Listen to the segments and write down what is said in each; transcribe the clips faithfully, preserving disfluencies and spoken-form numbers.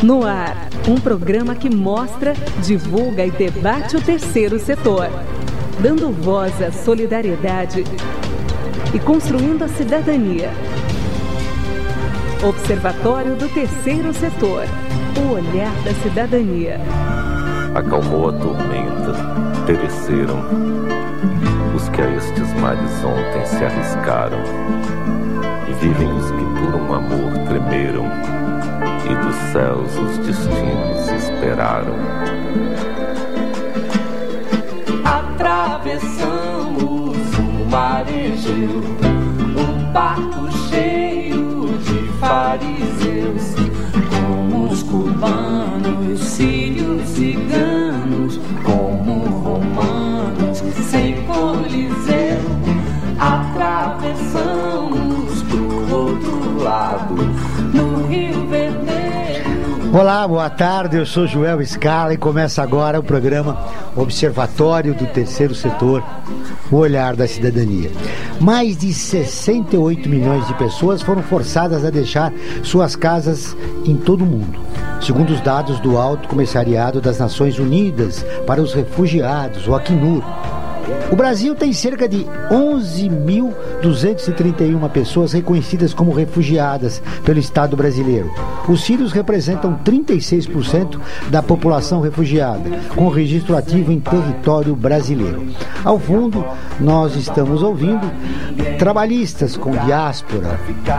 No ar, um programa que mostra, divulga e debate o terceiro setor, dando voz à solidariedade e construindo a cidadania. Observatório do Terceiro Setor, o olhar da cidadania. Acalmou a tormenta, pereceram os que a estes mares ontem se arriscaram, e vivem os que por um amor tremeram, e dos céus os destinos esperaram. Atravessamos o marejeiro, um barco cheio de fariseus, como os cubanos, sírios, ciganos, como romanos, sem coliseu. Atravessamos pro outro lado, no Rio Vermelho. Olá, boa tarde, eu sou Joel Scala e começa agora o programa Observatório do Terceiro Setor, o olhar da cidadania. Mais de sessenta e oito milhões de pessoas foram forçadas a deixar suas casas em todo o mundo, segundo os dados do Alto Comissariado das Nações Unidas para os Refugiados, o Acnur. O Brasil tem cerca de onze mil duzentas e trinta e uma pessoas reconhecidas como refugiadas pelo Estado brasileiro. Os sírios representam trinta e seis por cento da população refugiada, com registro ativo em território brasileiro. Ao fundo, nós estamos ouvindo trabalhistas com diáspora.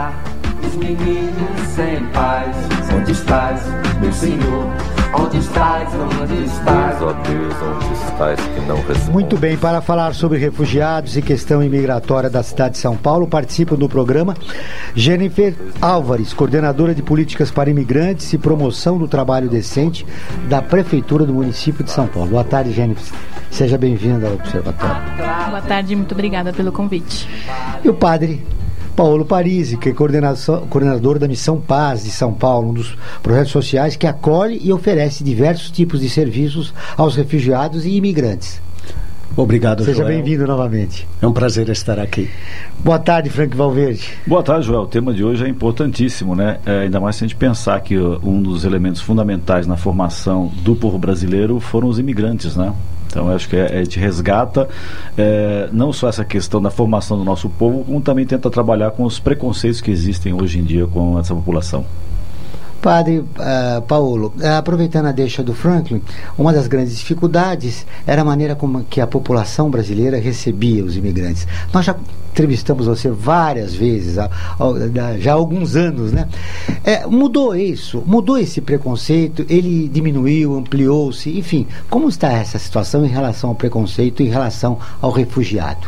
Os meninos sem paz, onde estás, meu Senhor? Onde estás, onde estás? Deus, ó Deus, onde estás que não responde? Muito bem, para falar sobre refugiados e questão imigratória da cidade de São Paulo, participam do programa Jennifer Álvares, coordenadora de políticas para imigrantes e promoção do trabalho decente da Prefeitura do município de São Paulo. Boa tarde, Jennifer. Seja bem-vinda ao Observatório. Boa tarde, muito obrigada pelo convite. E o padre Paulo Parisi, que é coordenador da Missão Paz de São Paulo, um dos projetos sociais que acolhe e oferece diversos tipos de serviços aos refugiados e imigrantes. Obrigado, Seja Joel. Seja bem-vindo novamente. É um prazer estar aqui. Boa tarde, Frank Valverde. Boa tarde, Joel. O tema de hoje é importantíssimo, né? É, ainda mais se a gente pensar que uh, um dos elementos fundamentais na formação do povo brasileiro foram os imigrantes, né? Então, eu acho que a gente resgata é, não só essa questão da formação do nosso povo, como também tenta trabalhar com os preconceitos que existem hoje em dia com essa população. Padre uh, Paulo, uh, aproveitando a deixa do Franklin, uma das grandes dificuldades era a maneira como que a população brasileira recebia os imigrantes. Nós já entrevistamos você várias vezes, há, há, já há alguns anos, né? É, mudou isso, mudou esse preconceito, ele diminuiu, ampliou-se, enfim, como está essa situação em relação ao preconceito, em relação ao refugiado?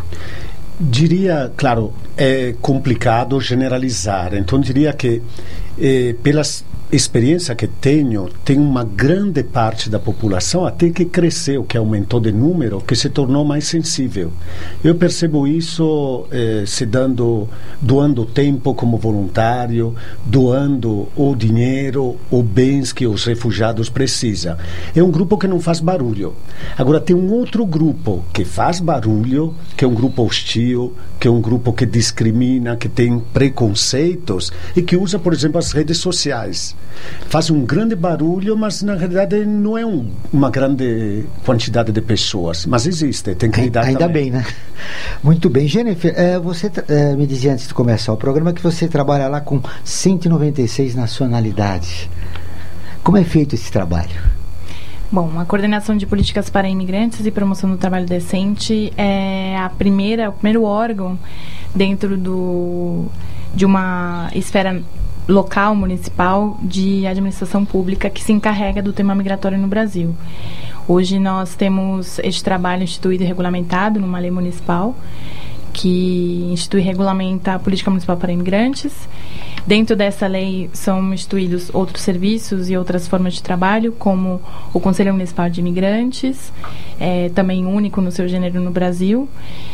Diria, claro, é complicado generalizar, então diria que eh, pelas experiência que tenho, tem uma grande parte da população até que cresceu, que aumentou de número, que se tornou mais sensível. Eu percebo isso eh, se dando, doando tempo como voluntário, doando o dinheiro, ou bens que os refugiados precisam. É um grupo que não faz barulho. Agora tem um outro grupo que faz barulho, que é um grupo hostil, que é um grupo que discrimina, que tem preconceitos e que usa, por exemplo, as redes sociais. Faz um grande barulho, mas na realidade não é um, uma grande quantidade de pessoas, mas existe, tem que lidar ainda também. Bem, né? Muito bem. Jennifer, eh, você eh, me dizia antes de começar o programa que você trabalha lá com cento e noventa e seis nacionalidades. Como é feito esse trabalho? Bom, a coordenação de políticas para imigrantes e promoção do trabalho decente é a primeira, o primeiro órgão dentro do, de uma esfera local, municipal, de administração pública que se encarrega do tema migratório no Brasil. Hoje nós temos este trabalho instituído e regulamentado numa lei municipal que institui e regulamenta a política municipal para imigrantes. Dentro dessa lei são instituídos outros serviços e outras formas de trabalho, como o Conselho Municipal de Imigrantes, é, também único no seu gênero no Brasil,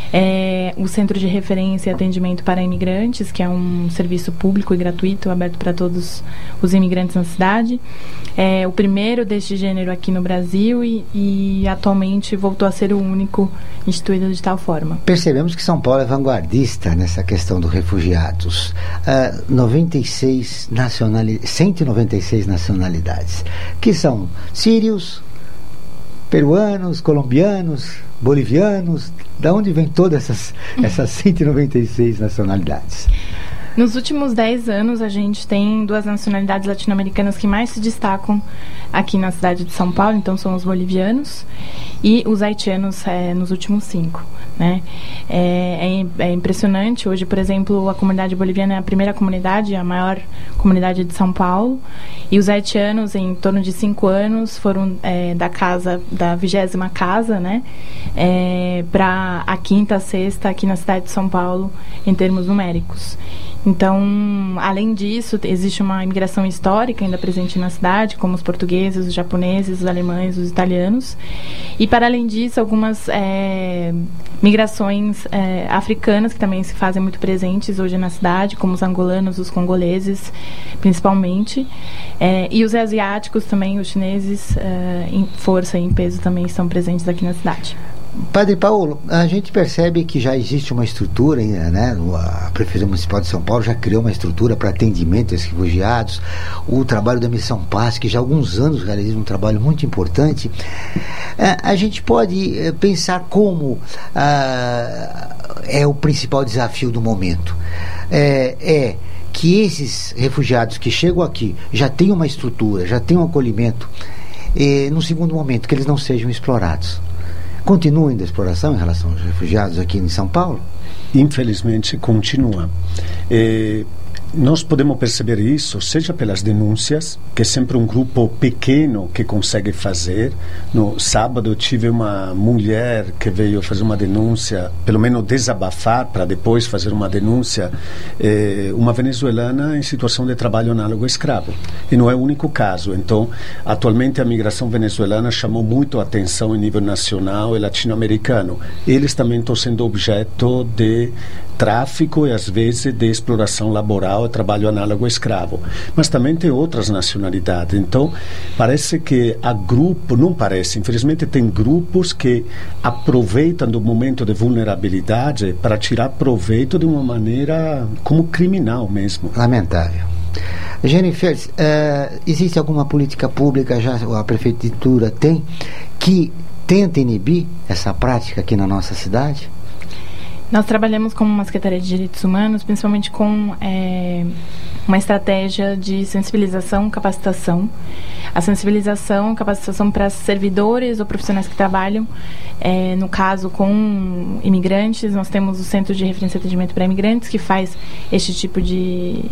é, o Centro de Referência e Atendimento para Imigrantes, que é um serviço público e gratuito, aberto para todos os imigrantes na cidade, é o primeiro deste gênero aqui no Brasil e, e atualmente voltou a ser o único instituído de tal forma. Percebemos que São Paulo é vanguardista nessa questão dos refugiados. Uh, noventa noventa e seis nacionalidades, cento e noventa e seis nacionalidades, que são sírios, peruanos, colombianos, bolivianos. Da onde vem todas essas, essas cento e noventa e seis nacionalidades? Nos últimos dez anos, a gente tem duas nacionalidades latino-americanas que mais se destacam aqui na cidade de São Paulo, então são os bolivianos e os haitianos é, nos últimos cinco. Né? É, é, é impressionante. Hoje, por exemplo, a comunidade boliviana é a primeira comunidade, a maior comunidade de São Paulo, e os haitianos, em torno de cinco anos, foram é, da casa, da vigésima casa, né? É, para a quinta, sexta aqui na cidade de São Paulo, em termos numéricos. Então, além disso, existe uma imigração histórica ainda presente na cidade, como os portugueses, os japoneses, os alemães, os italianos. E, para além disso, algumas é, migrações é, africanas que também se fazem muito presentes hoje na cidade, como os angolanos, os congoleses, principalmente. É, e os asiáticos também, os chineses, é, em força e em peso também estão presentes aqui na cidade. Padre Paulo, a gente percebe que já existe uma estrutura, né? A Prefeitura Municipal de São Paulo já criou uma estrutura para atendimento aos refugiados. O trabalho da Missão Paz, que já há alguns anos realiza um trabalho muito importante. A gente pode pensar como ah, é o principal desafio do momento. É, é que esses refugiados que chegam aqui já têm uma estrutura, já têm um acolhimento, e, no segundo momento, que eles não sejam explorados. Continuem da exploração em relação aos refugiados aqui em São Paulo? Infelizmente, continua. É, nós podemos perceber isso, seja pelas denúncias, que é sempre um grupo pequeno que consegue fazer. No sábado eu tive uma mulher que veio fazer uma denúncia, pelo menos desabafar, para depois fazer uma denúncia, eh, uma venezuelana em situação de trabalho análogo escravo. E não é o único caso. Então, atualmente a migração venezuelana chamou muito a atenção em nível nacional e latino-americano. Eles também estão sendo objeto de tráfico e às vezes de exploração laboral e trabalho análogo escravo. Mas também tem outras nacionalidades. Então, parece que há grupo, não parece, infelizmente tem grupos que aproveitam do momento de vulnerabilidade para tirar proveito de uma maneira como criminal mesmo. Lamentável. Jennifer, uh, existe alguma política pública, já a prefeitura tem, que tenta inibir essa prática aqui na nossa cidade? Nós trabalhamos como uma Secretaria de Direitos Humanos, principalmente com é, uma estratégia de sensibilização, capacitação. A sensibilização, capacitação para servidores ou profissionais que trabalham, é, no caso com imigrantes. Nós temos o Centro de Referência e Atendimento para Imigrantes, que faz este tipo de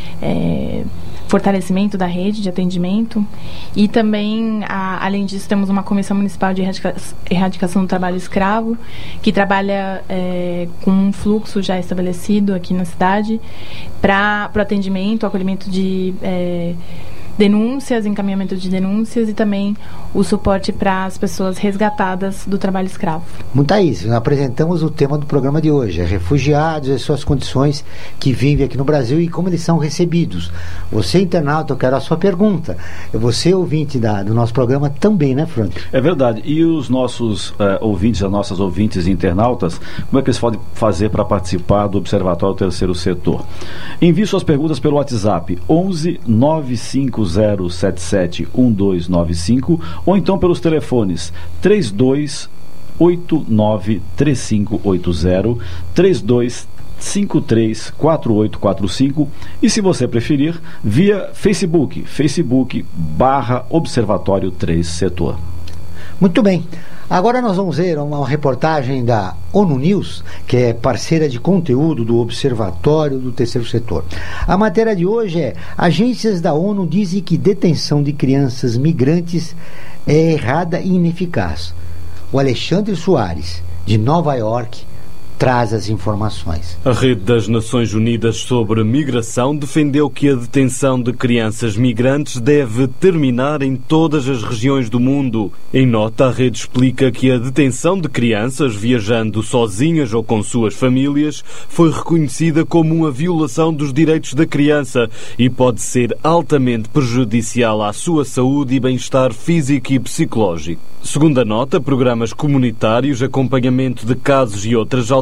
é, fortalecimento da rede de atendimento. E também, a, além disso, temos uma Comissão Municipal de Erradica- Erradicação do Trabalho Escravo, que trabalha é, com um fluxo já estabelecido aqui na cidade para o atendimento, acolhimento de é, denúncias, encaminhamento de denúncias e também o suporte para as pessoas resgatadas do trabalho escravo. Muito é isso. Nós apresentamos o tema do programa de hoje, é refugiados e suas condições que vivem aqui no Brasil e como eles são recebidos. Você, internauta, eu quero a sua pergunta. Você, ouvinte da, do nosso programa, também, né, Frank? É verdade. E os nossos uh, ouvintes, as nossas ouvintes e internautas, como é que eles podem fazer para participar do Observatório Terceiro Setor? Envie suas perguntas pelo WhatsApp onze nove cinco zero sete sete um dois nove cinco ou então pelos telefones três dois oito nove três cinco oito zero, três dois cinco três quatro oito quatro cinco e, se você preferir, via Facebook, Facebook barra Observatório três Setor. Muito bem. Agora nós vamos ver uma reportagem da ONU News, que é parceira de conteúdo do Observatório do Terceiro Setor. A matéria de hoje é: agências da ONU dizem que detenção de crianças migrantes é errada e ineficaz. O Alexandre Soares, de Nova York, traz as informações. A Rede das Nações Unidas sobre Migração defendeu que a detenção de crianças migrantes deve terminar em todas as regiões do mundo. Em nota, a rede explica que a detenção de crianças viajando sozinhas ou com suas famílias foi reconhecida como uma violação dos direitos da criança e pode ser altamente prejudicial à sua saúde e bem-estar físico e psicológico. Segundo a nota, programas comunitários, acompanhamento de casos e outras alterações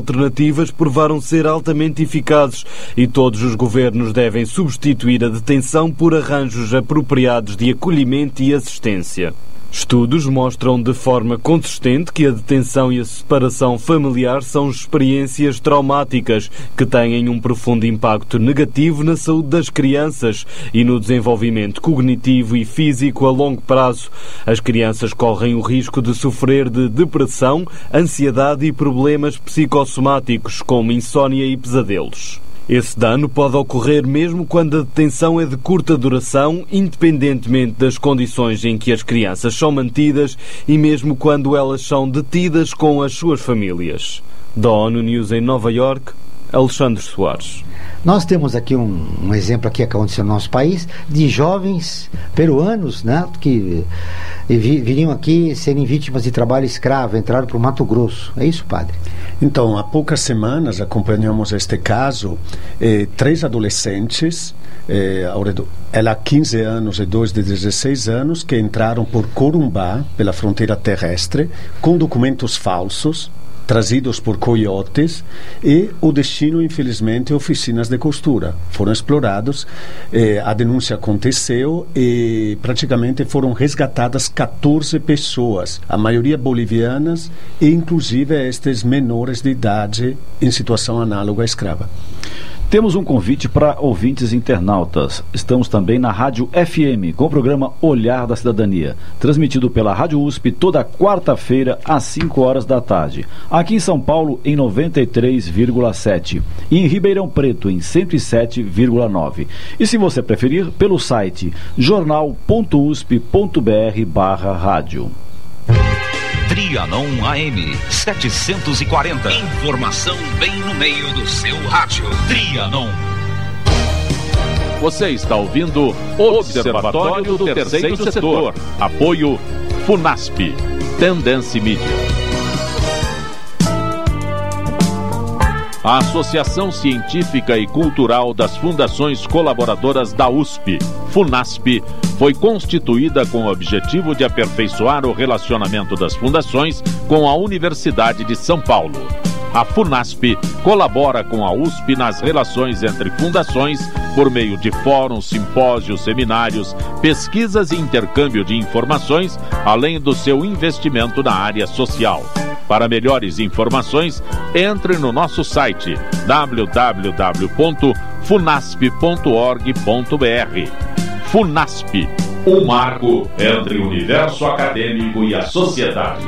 alternativas provaram ser altamente eficazes e todos os governos devem substituir a detenção por arranjos apropriados de acolhimento e assistência. Estudos mostram de forma consistente que a detenção e a separação familiar são experiências traumáticas que têm um profundo impacto negativo na saúde das crianças e no desenvolvimento cognitivo e físico a longo prazo. As crianças correm o risco de sofrer de depressão, ansiedade e problemas psicossomáticos, como insónia e pesadelos. Esse dano pode ocorrer mesmo quando a detenção é de curta duração, independentemente das condições em que as crianças são mantidas e mesmo quando elas são detidas com as suas famílias. Da ONU News em Nova Iorque, Alexandre Soares. Nós temos aqui um, um exemplo aqui que aconteceu no nosso país de jovens peruanos, né, que vi, viriam aqui serem vítimas de trabalho escravo, entraram para o Mato Grosso. É isso, padre? Então, há poucas semanas acompanhamos este caso, eh, três adolescentes, eh, ela quinze anos e dois de dezesseis anos, que entraram por Corumbá, pela fronteira terrestre, com documentos falsos, trazidos por coiotes, e o destino, infelizmente, oficinas de costura. Foram explorados, eh, a denúncia aconteceu e praticamente foram resgatadas catorze pessoas, a maioria bolivianas e inclusive estes menores de idade em situação análoga à escrava. Temos um convite para ouvintes internautas. Estamos também na Rádio F M, com o programa Olhar da Cidadania, transmitido pela Rádio U S P toda quarta-feira, às cinco horas da tarde. Aqui em São Paulo, em noventa e três vírgula sete. E em Ribeirão Preto, em cento e sete vírgula nove. E se você preferir, pelo site jornal ponto usp ponto br barra rádio. Trianon A M setecentos e quarenta. Informação bem no meio do seu rádio. Trianon. Você está ouvindo o Observatório do Terceiro Setor. Apoio FUNASP. Tendência Mídia. A Associação Científica e Cultural das Fundações Colaboradoras da U S P, FUNASP, foi constituída com o objetivo de aperfeiçoar o relacionamento das fundações com a Universidade de São Paulo. A FUNASP colabora com a U S P nas relações entre fundações por meio de fóruns, simpósios, seminários, pesquisas e intercâmbio de informações, além do seu investimento na área social. Para melhores informações, entre no nosso site w w w ponto funasp ponto org ponto br. FUNASP, um marco entre o universo acadêmico e a sociedade.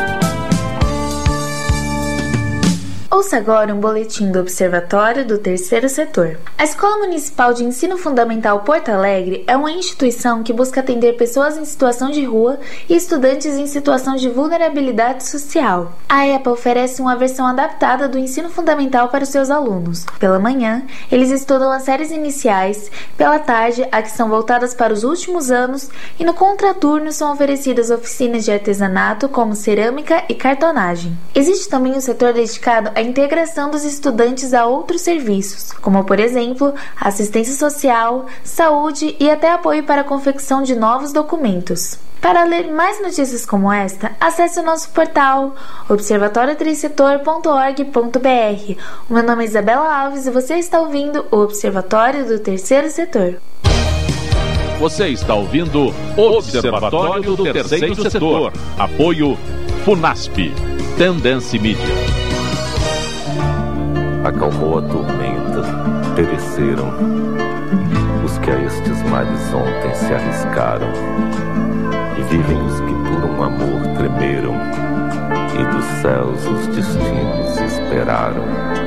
Ouça agora um boletim do Observatório do Terceiro Setor. A Escola Municipal de Ensino Fundamental Porto Alegre é uma instituição que busca atender pessoas em situação de rua e estudantes em situação de vulnerabilidade social. A E P A oferece uma versão adaptada do ensino fundamental para os seus alunos. Pela manhã, eles estudam as séries iniciais, pela tarde, as que são voltadas para os últimos anos, e no contraturno são oferecidas oficinas de artesanato como cerâmica e cartonagem. Existe também um setor dedicado à integração dos estudantes a outros serviços, como, por exemplo, assistência social, saúde e até apoio para a confecção de novos documentos. Para ler mais notícias como esta, acesse o nosso portal observatório trisetor ponto org ponto br. O meu nome é Isabela Alves e você está ouvindo o Observatório do Terceiro Setor. Você está ouvindo o Observatório do Terceiro Setor. Apoio FUNASP. Tendência Mídia. Acalmou a tormenta, pereceram os que a estes males ontem se arriscaram, e vivem os que por um amor tremeram, e dos céus os destinos esperaram.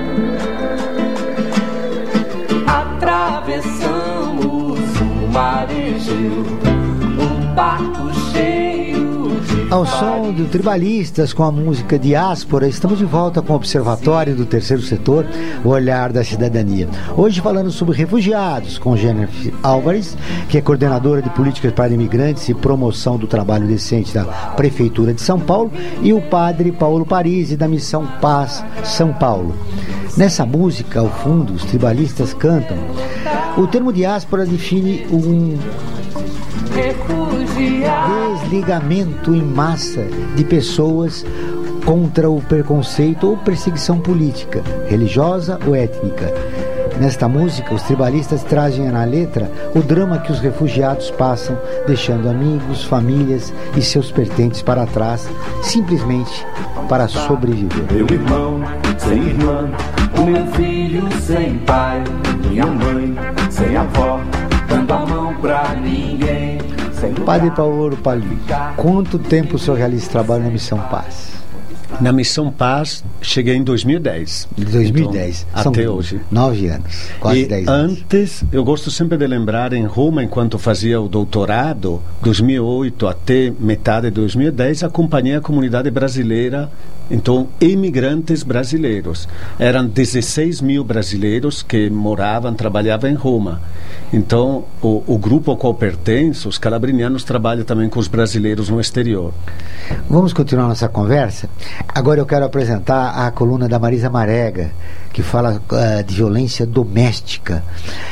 Atravessamos o mar Egeu, um barco cheio. Ao som do Tribalistas, com a música Diáspora, estamos de volta com o Observatório do Terceiro Setor, o Olhar da Cidadania. Hoje falando sobre refugiados, com Jennifer Álvares, que é coordenadora de políticas para imigrantes e promoção do trabalho decente da Prefeitura de São Paulo, e o padre Paulo Parisi, da Missão Paz São Paulo. Nessa música, ao fundo, os tribalistas cantam. O termo diáspora define um desligamento em massa de pessoas contra o preconceito ou perseguição política, religiosa ou étnica. Nesta música, os tribalistas trazem na letra o drama que os refugiados passam, deixando amigos, famílias e seus pertences para trás, simplesmente para sobreviver. Meu irmão sem irmã, o meu filho sem pai, minha mãe sem avó, dando a mão pra ninguém. Padre Paulo Pali, quanto tempo o senhor realiza esse trabalho na Missão Paz? Na Missão Paz, cheguei em dois mil e dez. dois mil e dez. Então, São até hoje. Nove anos, quase e dez anos. Antes, eu gosto sempre de lembrar, em Roma, enquanto fazia o doutorado, dois mil e oito até metade de dois mil e dez, acompanhei a comunidade brasileira, então, imigrantes brasileiros. Eram dezesseis mil brasileiros que moravam, trabalhavam em Roma. Então, o, o grupo ao qual pertenço, os calabrinianos, trabalham também com os brasileiros no exterior. Vamos continuar nossa conversa? Agora eu quero apresentar a coluna da Marisa Marega, que fala uh, de violência doméstica.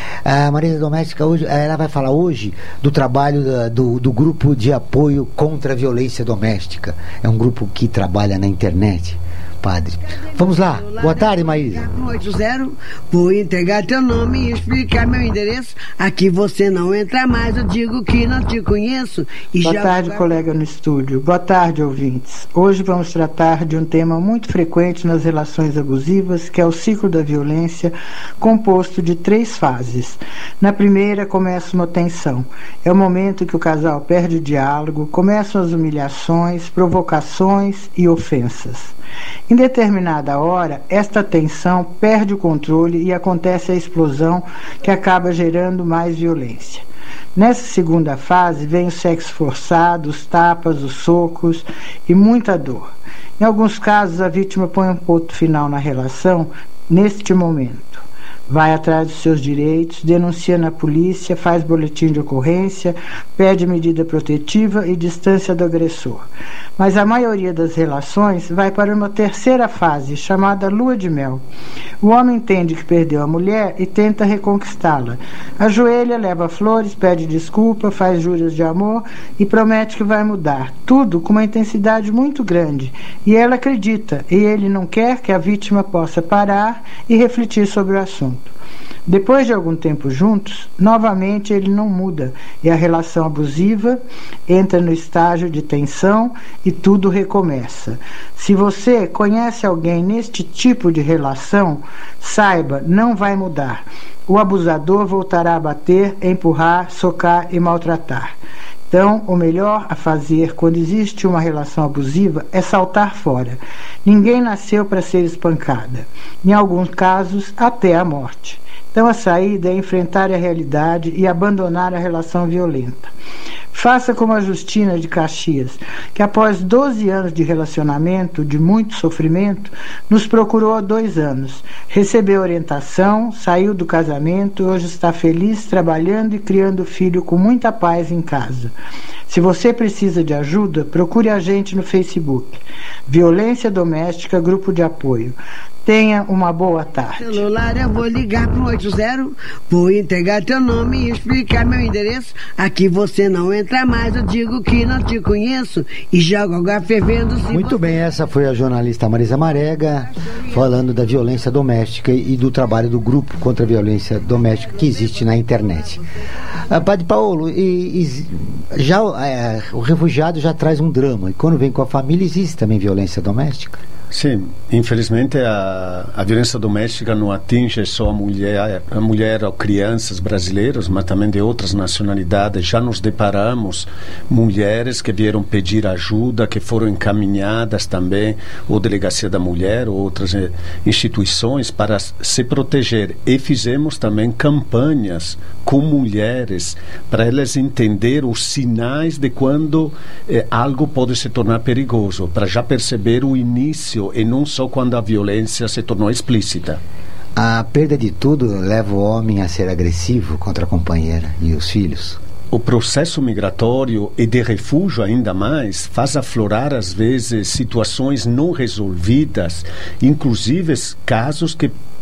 A Marisa Doméstica, hoje, ela vai falar hoje do trabalho da, do, do grupo de apoio contra a violência doméstica. É um grupo que trabalha na internet. Padre. Vamos lá. Boa tarde, Maísa. oitenta, vou entregar teu nome e explicar meu endereço. Aqui você não entra mais, eu digo que não te conheço. E Boa já tarde, vou... colega no estúdio. Boa tarde, ouvintes. Hoje vamos tratar de um tema muito frequente nas relações abusivas, que é o ciclo da violência, composto de três fases. Na primeira, começa uma tensão. É o momento que o casal perde o diálogo, começam as humilhações, provocações e ofensas. Em determinada hora, esta tensão perde o controle e acontece a explosão que acaba gerando mais violência. Nessa segunda fase, vem o sexo forçado, os tapas, os socos e muita dor. Em alguns casos, a vítima põe um ponto final na relação neste momento. Vai atrás dos seus direitos, denuncia na polícia, faz boletim de ocorrência, pede medida protetiva e distância do agressor. Mas a maioria das relações vai para uma terceira fase, chamada lua de mel. O homem entende que perdeu a mulher e tenta reconquistá-la. Ajoelha, leva flores, pede desculpa, faz juras de amor e promete que vai mudar. Tudo com uma intensidade muito grande. E ela acredita, e ele não quer que a vítima possa parar e refletir sobre o assunto. Depois de algum tempo juntos, novamente ele não muda e a relação abusiva entra no estágio de tensão e tudo recomeça. Se você conhece alguém neste tipo de relação, saiba, não vai mudar. O abusador voltará a bater, empurrar, socar e maltratar. Então, o melhor a fazer quando existe uma relação abusiva é saltar fora. Ninguém nasceu para ser espancada. Em alguns casos, até a morte. Então, a saída é enfrentar a realidade e abandonar a relação violenta. Faça como a Justina de Caxias, que após doze anos de relacionamento, de muito sofrimento, nos procurou há dois anos. Recebeu orientação, saiu do casamento e hoje está feliz, trabalhando e criando filho com muita paz em casa. Se você precisa de ajuda, procure a gente no Facebook. Violência Doméstica, Grupo de Apoio. Tenha uma boa tarde. Celular, eu vou ligar pro oitenta, vou entregar teu nome e explicar meu endereço. Aqui você não entra mais, eu digo que não te conheço e jogo água fervendo. Muito bem, essa foi a jornalista Marisa Marega falando da violência doméstica e do trabalho do grupo contra a violência doméstica que existe na internet. Ah, Padre Paulo, e, e já é, o refugiado já traz um drama e quando vem com a família existe também violência doméstica? Sim, infelizmente a, a violência doméstica não atinge só a mulher, a mulher ou crianças brasileiras, mas também de outras nacionalidades. Já nos deparamos mulheres que vieram pedir ajuda, que foram encaminhadas também, ou Delegacia da Mulher, ou outras eh, instituições para se proteger. E fizemos também campanhas com mulheres para elas entenderem os sinais de quando eh, algo pode se tornar perigoso, para já perceber o início e não só quando a violência se tornou explícita. A perda de tudo leva o homem a ser agressivo contra a companheira e os filhos. O processo migratório e de refúgio ainda mais faz aflorar às vezes situações não resolvidas, inclusive casos que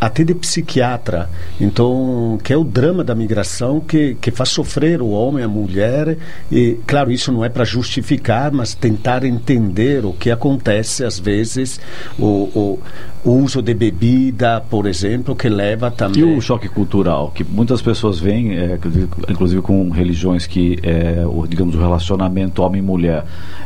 até de psiquiatra. Então, que é o drama da migração que, que faz sofrer o homem, a mulher. E, claro, isso não é para justificar, mas tentar entender o que acontece, às vezes, o, o uso de bebida, por exemplo, que leva também... E o choque cultural, que muitas pessoas veem, é, inclusive com religiões que, é, o, digamos, o relacionamento homem-mulher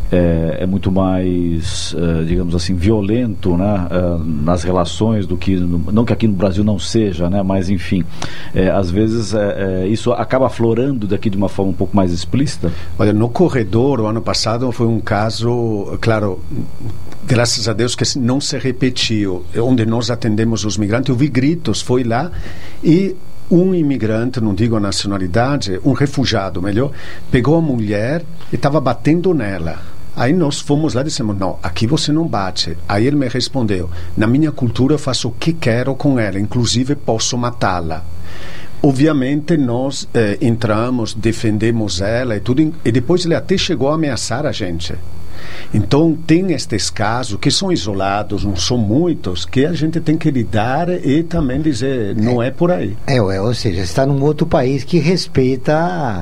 é, é muito mais, é, digamos assim, violento, né, é, nas relações do que... Não que aqui no Brasil não seja, né, mas, enfim, é, às vezes é, é, isso acaba aflorando daqui de uma forma um pouco mais explícita. Olha, no corredor, o ano passado, foi um caso, claro, graças a Deus que não se repetiu, onde nós atendemos os migrantes. Eu vi gritos, foi lá, e um imigrante, não digo a nacionalidade, um refugiado, melhor, pegou a mulher e estava batendo nela. Aí nós fomos lá e dissemos, não, aqui você não bate. Aí ele me respondeu, na minha cultura eu faço o que quero com ela, inclusive posso matá-la. Obviamente nós eh, entramos, defendemos ela e tudo, e depois ele até chegou a ameaçar a gente. Então tem estes casos que são isolados, não são muitos, que a gente tem que lidar e também dizer, não é, é por aí. É, é, ou seja, está num outro país que respeita a,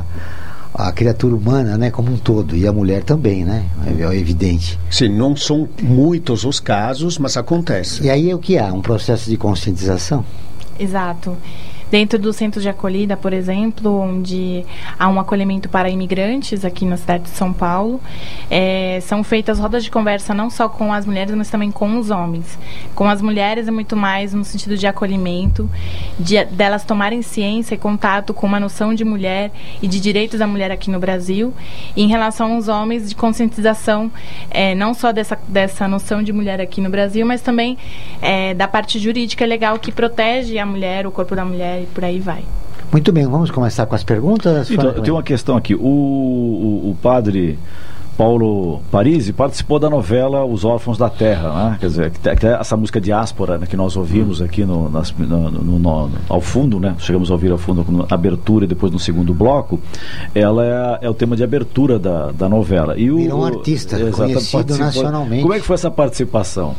a criatura humana, né, como um todo, e a mulher também, né, é, é evidente. Sim, não são muitos os casos, mas acontece. E aí é o que há? Um processo de conscientização? Exato. Dentro do centro de acolhida, por exemplo, onde há um acolhimento para imigrantes aqui na cidade de São Paulo, é, são feitas rodas de conversa não só com as mulheres, mas também com os homens. Com as mulheres é muito mais no sentido de acolhimento, de delas tomarem ciência e contato com uma noção de mulher e de direitos da mulher aqui no Brasil. E em relação aos homens, de conscientização é, não só dessa, dessa noção de mulher aqui no Brasil, mas também é, da parte jurídica legal que protege a mulher, o corpo da mulher, e por aí vai. Muito bem, vamos começar com as perguntas? Então, eu tenho uma questão aqui. O, o, o padre Paulo Parisi participou da novela Os Órfãos da Terra, né? Quer dizer, que, que essa música diáspora, né, que nós ouvimos aqui no, nas, no, no, no, ao fundo, né? Chegamos a ouvir ao fundo na abertura e depois no segundo bloco, ela é, é o tema de abertura da, da novela. E o, Virou um artista conhecido nacionalmente. Como é que foi essa participação?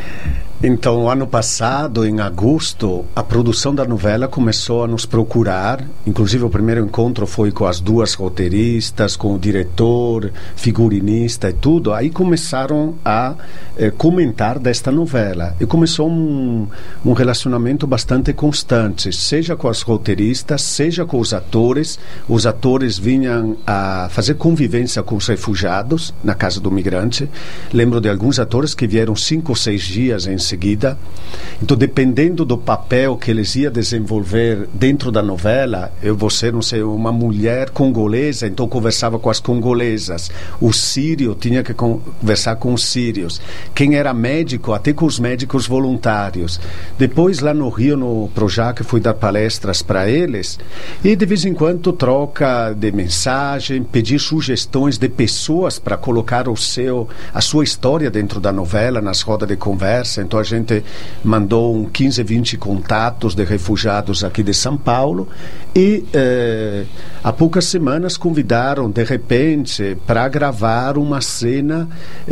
Então, ano passado, em agosto, a produção da novela começou a nos procurar. Inclusive, o primeiro encontro foi com as duas roteiristas, com o diretor, figurinista e tudo. Aí começaram a eh, comentar desta novela. E começou um, um relacionamento bastante constante, seja com as roteiristas, seja com os atores. Os atores vinham a fazer convivência com os refugiados na Casa do Migrante. Lembro de alguns atores que vieram cinco ou seis dias em seguida. Então, dependendo do papel que eles iam desenvolver dentro da novela, eu vou ser, não sei, uma mulher congolesa, então conversava com as congolesas. O sírio tinha que conversar com os sírios. Quem era médico, até com os médicos voluntários. Depois, lá no Rio, no Projac, fui dar palestras para eles e, de vez em quando, troca de mensagem, pedir sugestões de pessoas para colocar o seu, a sua história dentro da novela, nas rodas de conversa. Então, a gente mandou um quinze, vinte contatos de refugiados aqui de São Paulo e eh, há poucas semanas convidaram de repente para gravar uma cena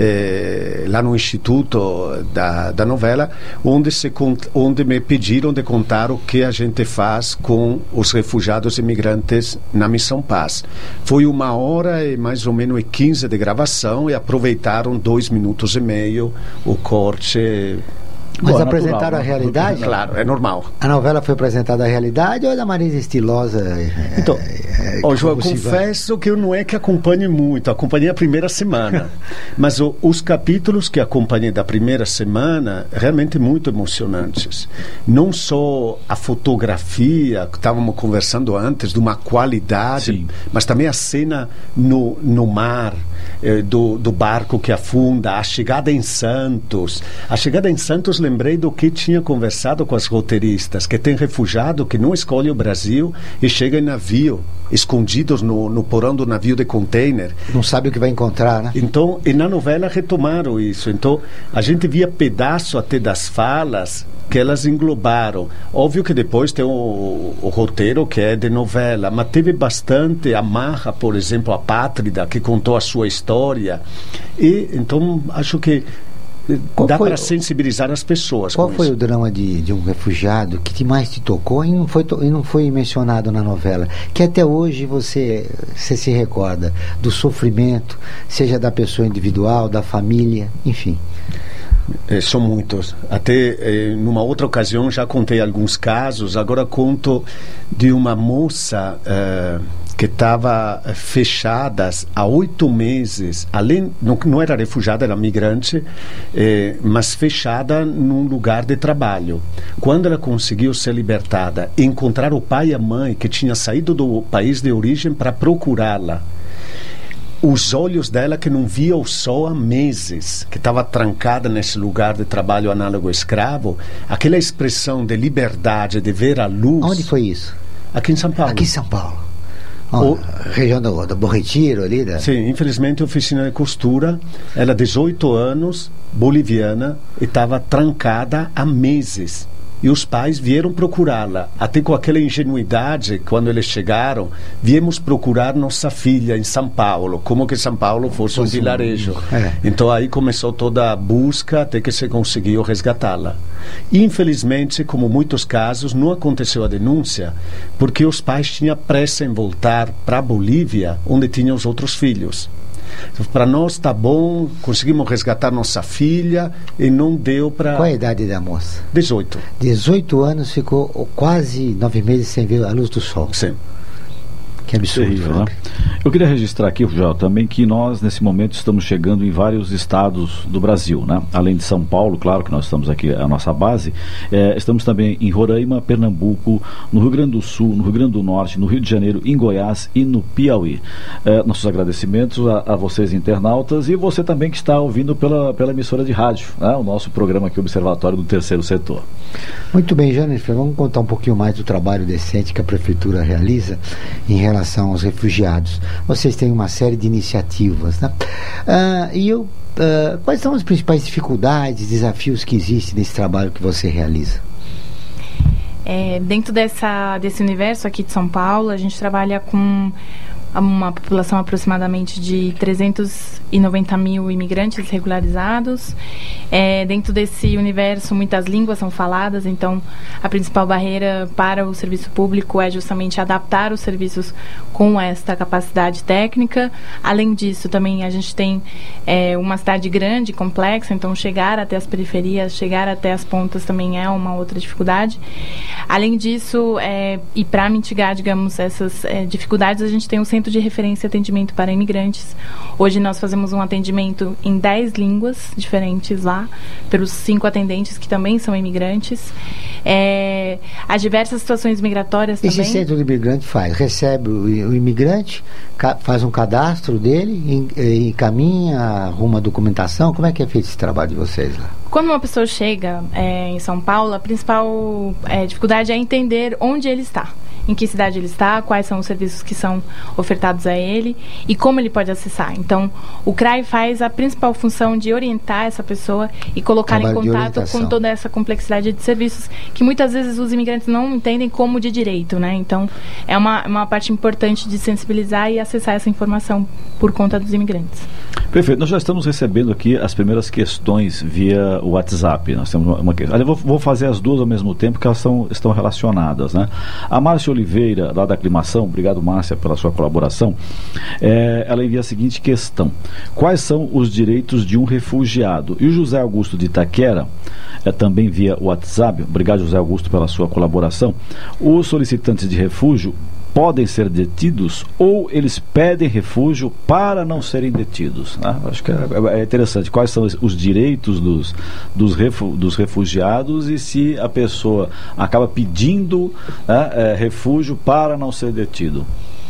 eh, lá no Instituto da, da novela, onde, se, onde me pediram de contar o que a gente faz com os refugiados imigrantes na Missão Paz. Foi uma hora e mais ou menos quinze de gravação e aproveitaram dois minutos e meio o corte. Mas Boa, apresentaram natural, a realidade? Claro, é normal. A novela foi apresentada a realidade ou é da Marisa Estilosa? É, então, é, ó, João, eu confesso que eu não é que acompanhe muito, acompanhei a primeira semana. Mas o, os capítulos que acompanhei da primeira semana, realmente muito emocionantes. Não só a fotografia, que estávamos conversando antes, de uma qualidade, sim, mas também a cena no, no mar, eh, do, do barco que afunda, a chegada em Santos. A chegada em Santos, lembrei do que tinha conversado com as roteiristas, que tem refugiado que não escolhe o Brasil e chega em navio, escondidos no, no porão do navio de container. Não sabe o que vai encontrar, né? Então, e na novela retomaram isso. Então, a gente via pedaço até das falas que elas englobaram. Óbvio que depois tem o, o roteiro que é de novela, mas teve bastante amarra, por exemplo, a Pátrida, que contou a sua história. E, então, acho que Qual dá para sensibilizar as pessoas. Qual foi isso. o drama de, de um refugiado que te mais te tocou e não foi, e não foi mencionado na novela? Que até hoje você, você se recorda do sofrimento, seja da pessoa individual, da família, enfim. É, são muitos. Até eh, numa outra ocasião já contei alguns casos. Agora conto de uma moça eh, que estava fechada há oito meses. Além, não, não era refugiada, era migrante, eh, mas fechada num lugar de trabalho. Quando ela conseguiu ser libertada, encontrar o pai e a mãe que tinham saído do país de origem para procurá-la. Os olhos dela que não via o sol há meses, que estava trancada nesse lugar de trabalho análogo escravo, aquela expressão de liberdade, de ver a luz... Onde foi isso? Aqui em São Paulo. Aqui em São Paulo. Oh, o... Região do, do Bom Retiro ali? Da... Sim, infelizmente oficina de costura, ela dezoito anos, boliviana, e estava trancada há meses. E os pais vieram procurá-la, até com aquela ingenuidade, quando eles chegaram, viemos procurar nossa filha em São Paulo, como que São Paulo fosse um vilarejo. É. Então aí começou toda a busca até que se conseguiu resgatá-la. Infelizmente, como muitos casos, não aconteceu a denúncia, porque os pais tinham pressa em voltar para a Bolívia, onde tinham os outros filhos. Para nós está bom, conseguimos resgatar nossa filha e não deu para... Qual é a idade da moça? dezoito. dezoito anos, ficou quase nove meses sem ver a luz do sol. Sim. Que absurdo, terrível, né? Eu queria registrar aqui, Joel, também que nós, nesse momento, estamos chegando em vários estados do Brasil, né? Além de São Paulo, claro que nós estamos aqui, a nossa base, é, estamos também em Roraima, Pernambuco, no Rio Grande do Sul, no Rio Grande do Norte, no Rio de Janeiro, em Goiás e no Piauí. É, nossos agradecimentos a, a vocês, internautas, e você também que está ouvindo pela, pela emissora de rádio, né? O nosso programa aqui, Observatório do Terceiro Setor. Muito bem, Jennifer, vamos contar um pouquinho mais do trabalho decente que a Prefeitura realiza em relação aos refugiados. Vocês têm uma série de iniciativas, né? Ah, e eu, ah, quais são as principais dificuldades, desafios que existem nesse trabalho que você realiza? É, dentro dessa, desse universo aqui de São Paulo, a gente trabalha com uma população aproximadamente de trezentos e noventa mil imigrantes regularizados. É, dentro desse universo, muitas línguas são faladas, então a principal barreira para o serviço público é justamente adaptar os serviços com esta capacidade técnica. Além disso, também a gente tem é, uma cidade grande, complexa, então chegar até as periferias, chegar até as pontas também é uma outra dificuldade. Além disso, é, e para mitigar, digamos, essas é, dificuldades, a gente tem um centro de referência e atendimento para imigrantes. Hoje nós fazemos um atendimento em dez línguas diferentes lá, pelos cinco atendentes que também são imigrantes. É, as diversas situações migratórias também. Esse centro de imigrante faz? Recebe o, o imigrante, ca, faz um cadastro dele, encaminha, arruma a documentação? Como é que é feito esse trabalho de vocês lá? Quando uma pessoa chega é, em São Paulo, a principal é, dificuldade é entender onde ele está. Em que cidade ele está, quais são os serviços que são ofertados a ele e como ele pode acessar. Então, o C R A I faz a principal função de orientar essa pessoa e colocar Trabalho em contato com toda essa complexidade de serviços que muitas vezes os imigrantes não entendem como de direito, né? Então, é uma, uma parte importante de sensibilizar e acessar essa informação por conta dos imigrantes. Perfeito. Nós já estamos recebendo aqui as primeiras questões via WhatsApp. Nós temos uma, uma questão. Eu vou, vou fazer as duas ao mesmo tempo, porque elas são, estão relacionadas, né? A Márcia Oliveira, lá da Aclimação, obrigado, Márcia, pela sua colaboração. É, ela envia a seguinte questão: quais são os direitos de um refugiado? E o José Augusto de Itaquera, é, também via WhatsApp, obrigado, José Augusto, pela sua colaboração. Os solicitantes de refúgio podem ser detidos ou eles pedem refúgio para não serem detidos, né? Acho que é, é interessante quais são os direitos dos, dos, refu, dos refugiados e se a pessoa acaba pedindo, né, é, refúgio para não ser detido.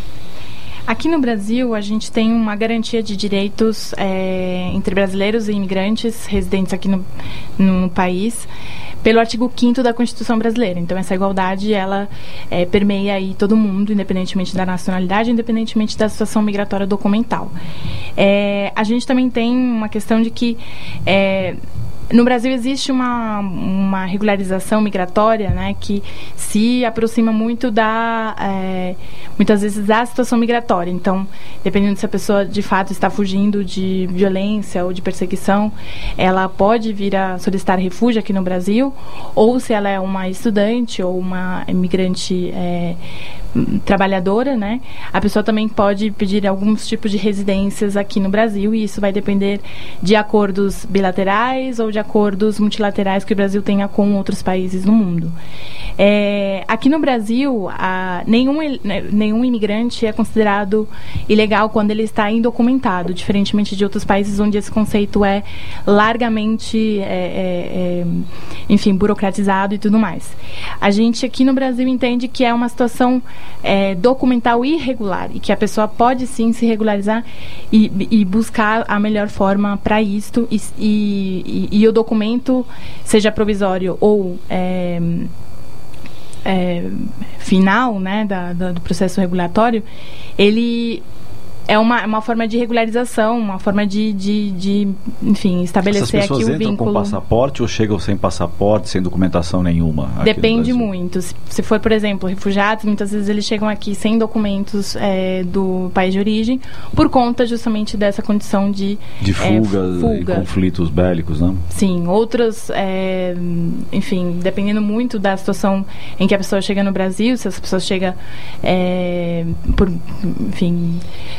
Aqui no Brasil, a gente tem uma garantia de direitos é, entre brasileiros e imigrantes residentes aqui no, no país, pelo artigo quinto da Constituição Brasileira. Então, essa igualdade, ela é, permeia aí todo mundo, independentemente da nacionalidade, independentemente da situação migratória documental. É, a gente também tem uma questão de que... É, no Brasil existe uma, uma regularização migratória, né, que se aproxima muito da, é, muitas vezes, da situação migratória. Então, dependendo se a pessoa de fato está fugindo de violência ou de perseguição, ela pode vir a solicitar refúgio aqui no Brasil, ou se ela é uma estudante ou uma imigrante é, trabalhadora, né, a pessoa também pode pedir alguns tipos de residências aqui no Brasil, e isso vai depender de acordos bilaterais ou de acordos multilaterais que o Brasil tenha com outros países no mundo. É, aqui no Brasil, a, nenhum, nenhum imigrante é considerado ilegal quando ele está indocumentado, diferentemente de outros países onde esse conceito é largamente, é, é, é, enfim, burocratizado e tudo mais. A gente aqui no Brasil entende que é uma situação é, documental irregular e que a pessoa pode sim se regularizar e, e buscar a melhor forma para isto, e, e, e, e o documento, seja provisório ou é, é, final, né, da, da, do processo regulatório, ele é uma, uma forma de regularização, uma forma de, de, de enfim, estabelecer aqui o vínculo. Essas pessoas entram com passaporte ou chegam sem passaporte, sem documentação nenhuma? Depende muito. Se, se for, por exemplo, refugiados, muitas vezes eles chegam aqui sem documentos é, do país de origem, por conta justamente dessa condição de... De fuga, é, fuga. E conflitos bélicos, né? Sim. Outros, é, enfim, dependendo muito da situação em que a pessoa chega no Brasil, se essa pessoa chega é, por, enfim...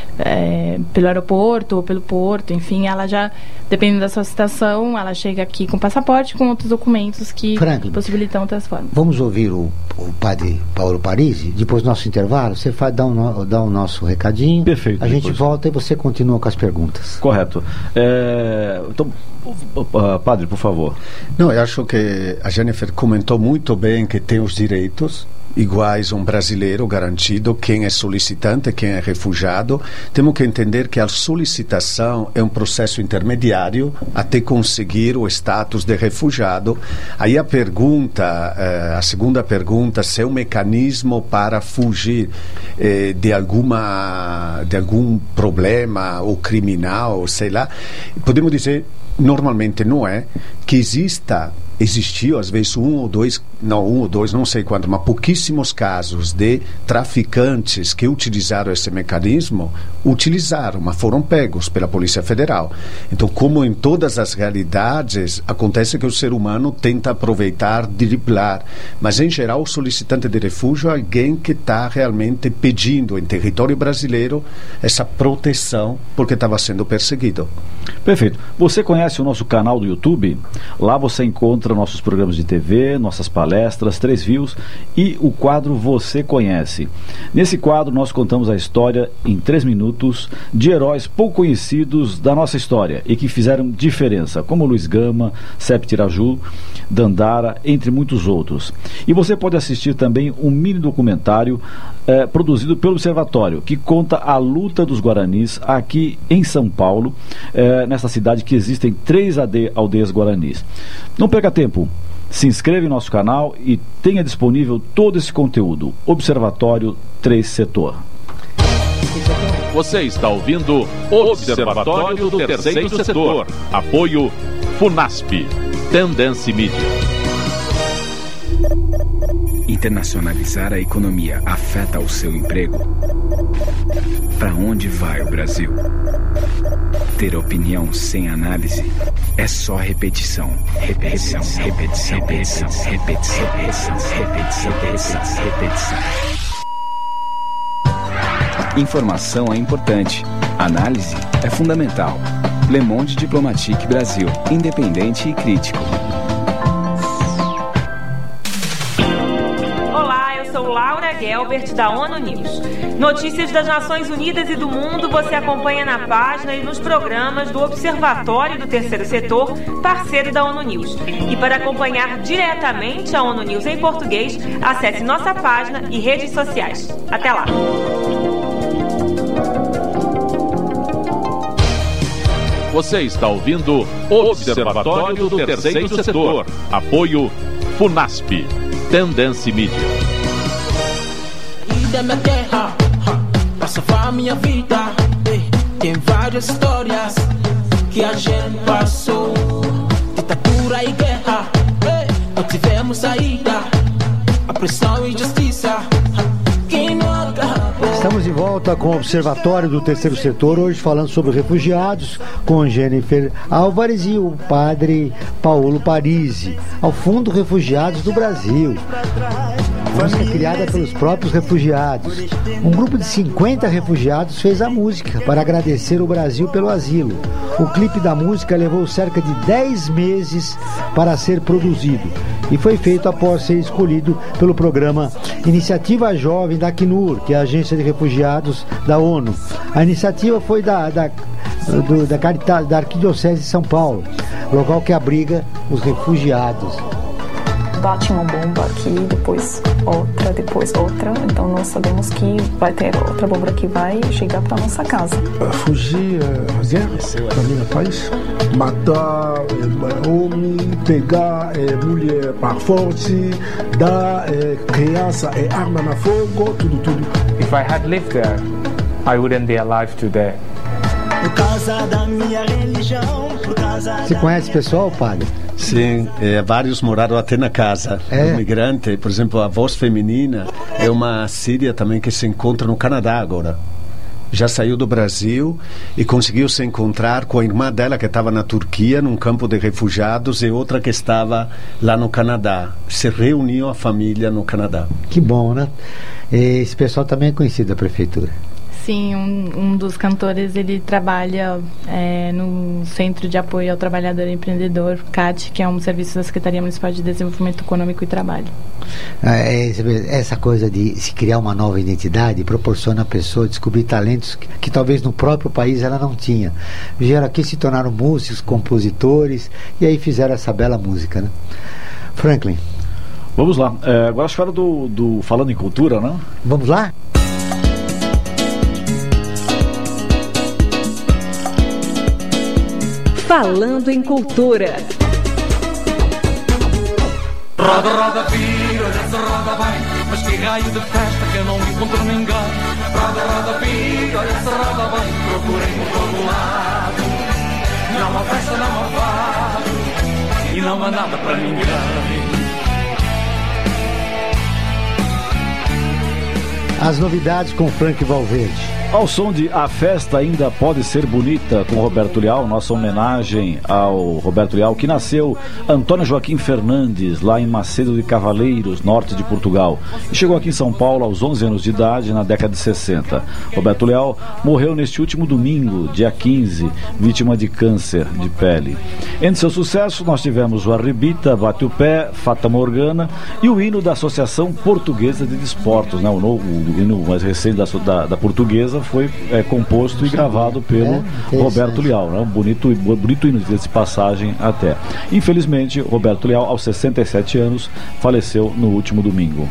É, pelo aeroporto ou pelo porto, enfim, ela já, dependendo da sua situação, ela chega aqui com passaporte, com outros documentos que Franklin, possibilitam outras formas. Vamos ouvir o, o padre Paulo Parisi, depois do nosso intervalo, você faz, dá, um, dá o nosso recadinho. Perfeito. A depois. gente volta e você continua com as perguntas. Correto. É, então, uh, padre, por favor. Não, eu acho que a Jennifer comentou muito bem que tem os direitos iguais a um brasileiro garantido, quem é solicitante, quem é refugiado. Temos que entender que a solicitação é um processo intermediário até conseguir o status de refugiado. Aí a pergunta, eh, a segunda pergunta, se é um mecanismo para fugir eh, de alguma, de algum problema ou criminal, sei lá, podemos dizer, normalmente não é, que exista existiu às vezes um ou dois, não um ou dois, não sei quanto, mas pouquíssimos casos de traficantes que utilizaram esse mecanismo, utilizaram, mas foram pegos pela Polícia Federal. Então, como em todas as realidades, acontece que o ser humano tenta aproveitar, driblar, mas em geral o solicitante de refúgio é alguém que está realmente pedindo em território brasileiro essa proteção porque estava sendo perseguido. Perfeito. Você conhece o nosso canal do YouTube? Lá você encontra nossos programas de T V, nossas palestras, três views e o quadro Você Conhece. Nesse quadro nós contamos a história em três minutos de heróis pouco conhecidos da nossa história e que fizeram diferença, como Luiz Gama, Sepe Tiraju, Dandara, entre muitos outros. E você pode assistir também um mini documentário eh, produzido pelo Observatório, que conta a luta dos Guaranis aqui em São Paulo, eh, nessa cidade que existem três aldeias Guaranis. Não perca tempo, se inscreva em nosso canal e tenha disponível todo esse conteúdo. Observatório três Setor. Você está ouvindo o Observatório do Terceiro Setor. Apoio Funasp, Tendência Mídia. Internacionalizar a economia afeta o seu emprego? Para onde vai o Brasil? Ter opinião sem análise é só repetição, repetição, repetição, repetição, repetição, repetição, repetição, repetição, repetição. Informação é importante, análise é fundamental. Le Monde Diplomatique Brasil, independente e crítico. Sou Laura Gelbert, da ONU News. Notícias das Nações Unidas e do mundo você acompanha na página e nos programas do Observatório do Terceiro Setor, parceiro da ONU News. E para acompanhar diretamente a ONU News em português, acesse nossa página e redes sociais. Até lá! Você está ouvindo o Observatório do Terceiro Setor. Apoio Funasp, Tendência Mídia. Da minha terra, pra salvar minha vida, tem várias histórias que a gente passou. Ditadura como saída. A pressão e justiça. Quem não acaba. Estamos de volta com o Observatório do Terceiro Setor, hoje falando sobre refugiados, com Jennifer Álvares e o padre Paulo Parisi, ao Fundo Refugiados do Brasil. Música criada pelos próprios refugiados. Um grupo de cinquenta refugiados fez a música para agradecer o Brasil pelo asilo. O clipe da música levou cerca de dez meses para ser produzido e foi feito após ser escolhido pelo programa Iniciativa Jovem da Acnur, que é a Agência de Refugiados da ONU. A iniciativa foi da, da, do, da, Carita, da Arquidiocese de São Paulo, local que abriga os refugiados. Bate uma bomba aqui, depois outra, depois outra. Então nós sabemos que vai ter outra bomba que vai chegar para nossa casa. Fugir a guerra para meu país, matar é, homem, pegar é, mulher para forte, dar é, criança e arma na fogo, tudo, tudo. If I had lived there, I wouldn't be alive today. Por causa da minha religião, por causa Você conhece o pessoal, padre? Sim, é, vários moraram até na casa é. do migrante. Por exemplo, a Voz Feminina é uma síria também que se encontra no Canadá agora. Já saiu do Brasil e conseguiu se encontrar com a irmã dela que estava na Turquia, num campo de refugiados, e outra que estava lá no Canadá. Se reuniu a família no Canadá. Que bom, né? Esse pessoal também é conhecido da prefeitura. Sim, um, um dos cantores, ele trabalha é, no Centro de Apoio ao Trabalhador e Empreendedor, C A T, que é um serviço da Secretaria Municipal de Desenvolvimento Econômico e Trabalho. Essa coisa de se criar uma nova identidade proporciona a pessoa descobrir talentos que, que talvez no próprio país ela não tinha. Vieram aqui, se tornaram músicos, compositores, e aí fizeram essa bela música, né? Franklin. Vamos lá. É, agora acho que era do, do Falando em Cultura, né? Vamos lá? Falando em Cultura. Roda, roda, vira, olha se roda bem, mas que raio de festa que eu não encontro ninguém. Roda, roda, vira, olha se roda bem, procurem por todo lado. Não há festa, não há fado, e não há nada para ninguém. As novidades com Frank Valverde. Ao som de A Festa Ainda Pode Ser Bonita, com Roberto Leal, nossa homenagem ao Roberto Leal, que nasceu Antônio Joaquim Fernandes, lá em Macedo de Cavaleiros, norte de Portugal, e chegou aqui em São Paulo aos onze anos de idade, na década de sessenta. Roberto Leal morreu neste último domingo, dia quinze, vítima de câncer de pele. Entre seus sucessos, nós tivemos o Arrebita, Bate o Pé, Fata Morgana e o hino da Associação Portuguesa de Desportos, né? o, novo, o hino mais recente da, da, da Portuguesa, foi é, composto e gravado pelo é, Roberto Leal, né? Um bonito, bonito hino de passagem até. Infelizmente, Roberto Leal, aos sessenta e sete anos, faleceu no último domingo.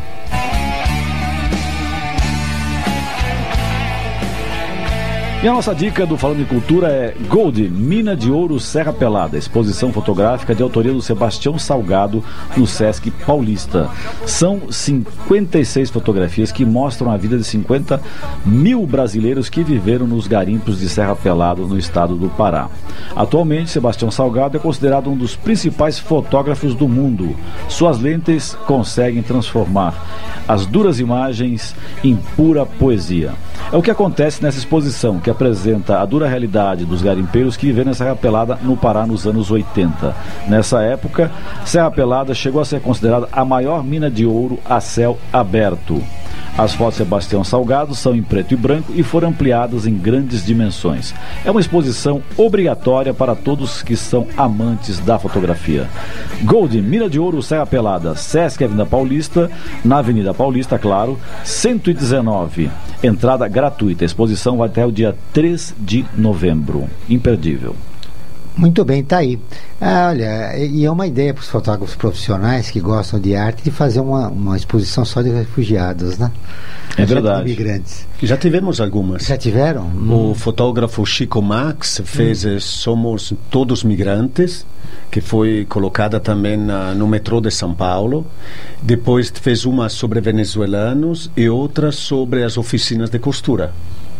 E a nossa dica do Falando em Cultura é Gold, Mina de Ouro Serra Pelada, exposição fotográfica de autoria do Sebastião Salgado no Sesc Paulista. São cinquenta e seis fotografias que mostram a vida de cinquenta mil brasileiros que viveram nos garimpos de Serra Pelada no estado do Pará. Atualmente, Sebastião Salgado é considerado um dos principais fotógrafos do mundo. Suas lentes conseguem transformar as duras imagens em pura poesia. É o que acontece nessa exposição, que apresenta a dura realidade dos garimpeiros que viveram na Serra Pelada no Pará nos anos oitenta. Nessa época, Serra Pelada chegou a ser considerada a maior mina de ouro a céu aberto. As fotos de Sebastião Salgado são em preto e branco e foram ampliadas em grandes dimensões. É uma exposição obrigatória para todos que são amantes da fotografia. Gold, Mina de Ouro Serra Pelada, Sesc Avenida Paulista, na Avenida Paulista, claro, cento e dezenove. Entrada gratuita. A exposição vai até o dia três de novembro. Imperdível. Muito bem, tá aí. Ah, olha, e é uma ideia para os fotógrafos profissionais que gostam de arte de fazer uma, uma exposição só de refugiados, né? É verdade. De imigrantes. Já tivemos algumas. Já tiveram? O hum. fotógrafo Chico Max fez hum. Somos Todos Migrantes, que foi colocada também na, no metrô de São Paulo. Depois fez uma sobre venezuelanos e outra sobre as oficinas de costura.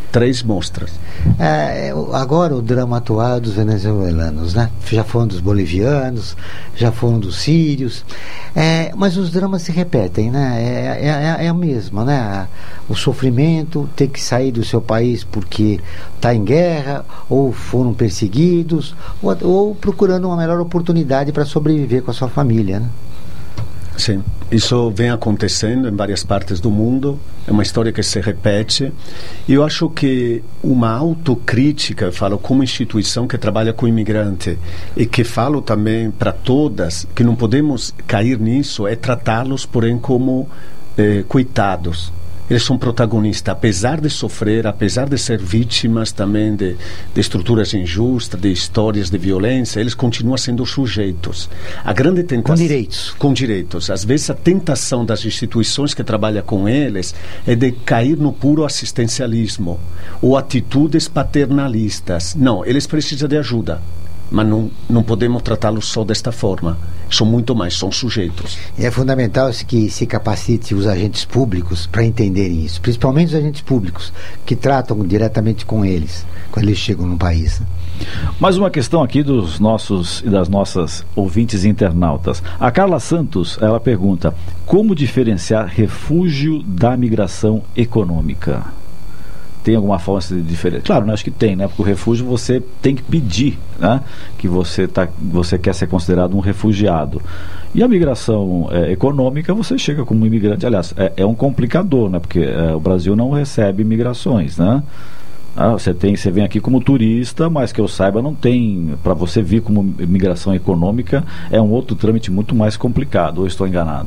três mostras. É, agora o drama atual é dos venezuelanos, né? Já foram dos bolivianos, já foram dos sírios, é, mas os dramas se repetem, né? É, é, é a mesma, né? O sofrimento, ter que sair do seu país porque está em guerra, ou foram perseguidos, ou, ou procurando uma melhor oportunidade para sobreviver com a sua família, né? Sim, isso vem acontecendo em várias partes do mundo, é uma história que se repete, e eu acho que uma autocrítica, eu falo como instituição que trabalha com imigrante, e que falo também para todas, que não podemos cair nisso, é tratá-los, porém, como eh, coitados. Eles são protagonistas, apesar de sofrer, apesar de ser vítimas também de, de estruturas injustas, de histórias de violência, eles continuam sendo sujeitos. A grande tentação... Com direitos. Com direitos. Às vezes a tentação das instituições que trabalham com eles é de cair no puro assistencialismo ou atitudes paternalistas. Não, eles precisam de ajuda, mas não, não podemos tratá-los só desta forma. São muito mais, são sujeitos. E é fundamental que se capacite os agentes públicos para entenderem isso, principalmente os agentes públicos que tratam diretamente com eles quando eles chegam no país. Mais uma questão aqui dos nossos e das nossas ouvintes internautas. A Carla Santos, ela pergunta: como diferenciar refúgio da migração econômica? Tem alguma forma de diferença? Claro, né, acho que tem, né? Porque o refúgio você tem que pedir, né? Que você, tá, você quer ser considerado um refugiado. E a migração é, econômica, você chega como imigrante. Aliás, é, é um complicador, né? Porque é, o Brasil não recebe migrações, né? Ah, você, tem, você vem aqui como turista, mas que eu saiba não tem, para você vir como migração econômica, é um outro trâmite muito mais complicado, ou estou enganado?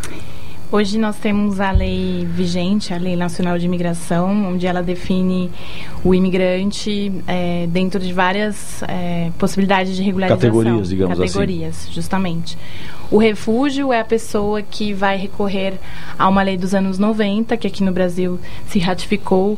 Hoje nós temos a lei vigente, a Lei Nacional de Imigração, onde ela define o imigrante é, dentro de várias é, possibilidades de regularização. Categorias, digamos assim. Categorias, justamente. O refúgio é a pessoa que vai recorrer a uma lei dos anos noventa, que aqui no Brasil se ratificou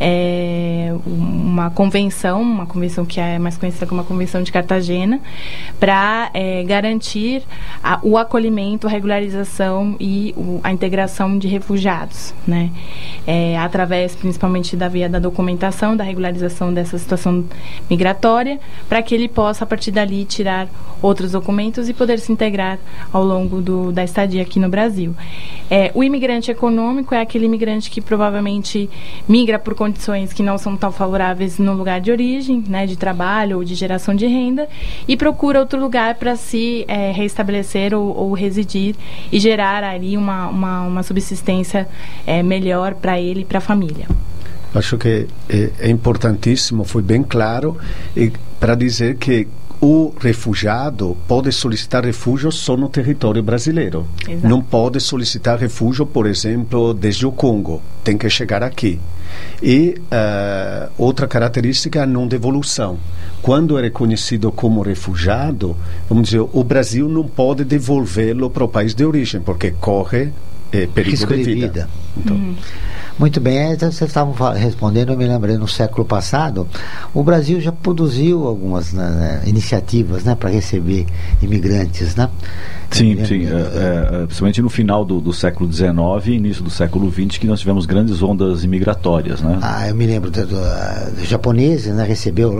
é, uma convenção, uma convenção que é mais conhecida como a Convenção de Cartagena, para é, garantir a, o acolhimento, a regularização e o, a integração de refugiados, né? É, através principalmente da via da documentação, da regularização dessa situação migratória, para que ele possa, a partir dali, tirar outros documentos e poder se integrar ao longo do, da estadia aqui no Brasil. É, o imigrante econômico é aquele imigrante que provavelmente migra por condições que não são tão favoráveis no lugar de origem, né, de trabalho ou de geração de renda, e procura outro lugar para se é, reestabelecer ou, ou residir e gerar ali uma, uma, uma subsistência é, melhor para ele e para a família. Acho que é, é importantíssimo, foi bem claro, para dizer que o refugiado pode solicitar refúgio só no território brasileiro. Exato. Não pode solicitar refúgio, por exemplo, desde o Congo. Tem que chegar aqui. E uh, outra característica é a não devolução. Quando é reconhecido como refugiado, vamos dizer, o Brasil não pode devolvê-lo para o país de origem, porque corre eh, perigo risco de vida. De vida. Então, uhum. Muito bem, então, vocês estavam respondendo, eu me lembrei, no século passado, o Brasil já produziu algumas né, iniciativas, né, para receber imigrantes, né? Sim, sim, é, é, principalmente no final do, do século dezenove e início do século vinte, que nós tivemos grandes ondas imigratórias, né? Ah, eu me lembro dos do, do japoneses, né, recebeu,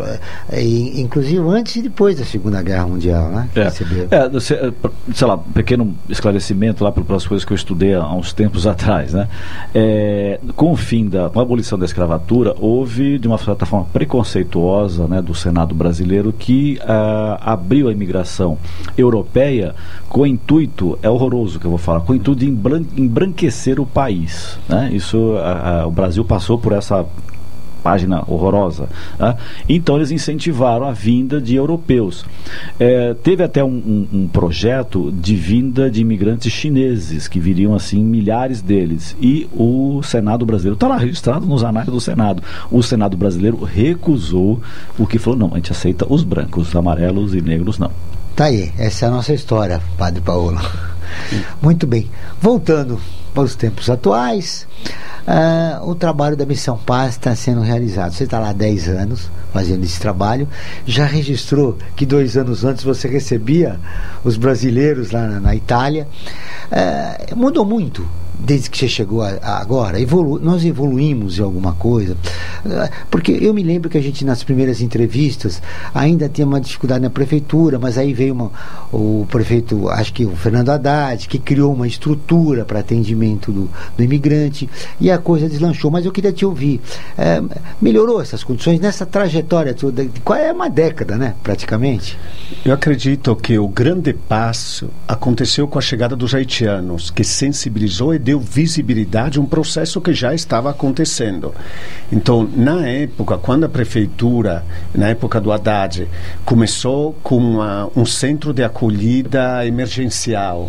e, inclusive antes e depois da Segunda Guerra Mundial, né? É, recebeu. É, sei lá, um pequeno esclarecimento lá para as coisas que eu estudei há uns tempos atrás, né? É, com o fim da, com a abolição da escravatura, houve, de uma certa forma preconceituosa, né, do Senado brasileiro, que uh, abriu a imigração europeia com o intuito, é horroroso que eu vou falar, com o intuito de embran embranquecer o país, né? Isso, a, a, o Brasil passou por essa página horrorosa, né? Então eles incentivaram a vinda de europeus. É, teve até um, um, um projeto de vinda de imigrantes chineses, que viriam assim, milhares deles, e o Senado brasileiro, está lá registrado nos anais do Senado, o Senado brasileiro recusou, o que falou, não, a gente aceita os brancos, os amarelos e negros não. Tá aí, essa é a nossa história, Padre Paulo. Muito bem, voltando para os tempos atuais, uh, o trabalho da Missão Paz está sendo realizado. Você está lá há dez anos fazendo esse trabalho, já registrou que dois anos antes você recebia os brasileiros lá na, na Itália. Uh, mudou muito desde que você chegou a, a agora? Evolu nós evoluímos em alguma coisa? Porque eu me lembro que a gente, nas primeiras entrevistas, ainda tinha uma dificuldade na prefeitura, mas aí veio uma, o prefeito, acho que o Fernando Haddad, que criou uma estrutura para atendimento do, do imigrante, e a coisa deslanchou. Mas eu queria te ouvir. É, melhorou essas condições nessa trajetória toda? Qual é uma década, né, praticamente? Eu acredito que o grande passo aconteceu com a chegada dos haitianos, que sensibilizou e deu visibilidade a um processo que já estava acontecendo. Então, na época, quando a prefeitura, na época do Haddad, começou com uma, um centro de acolhida emergencial,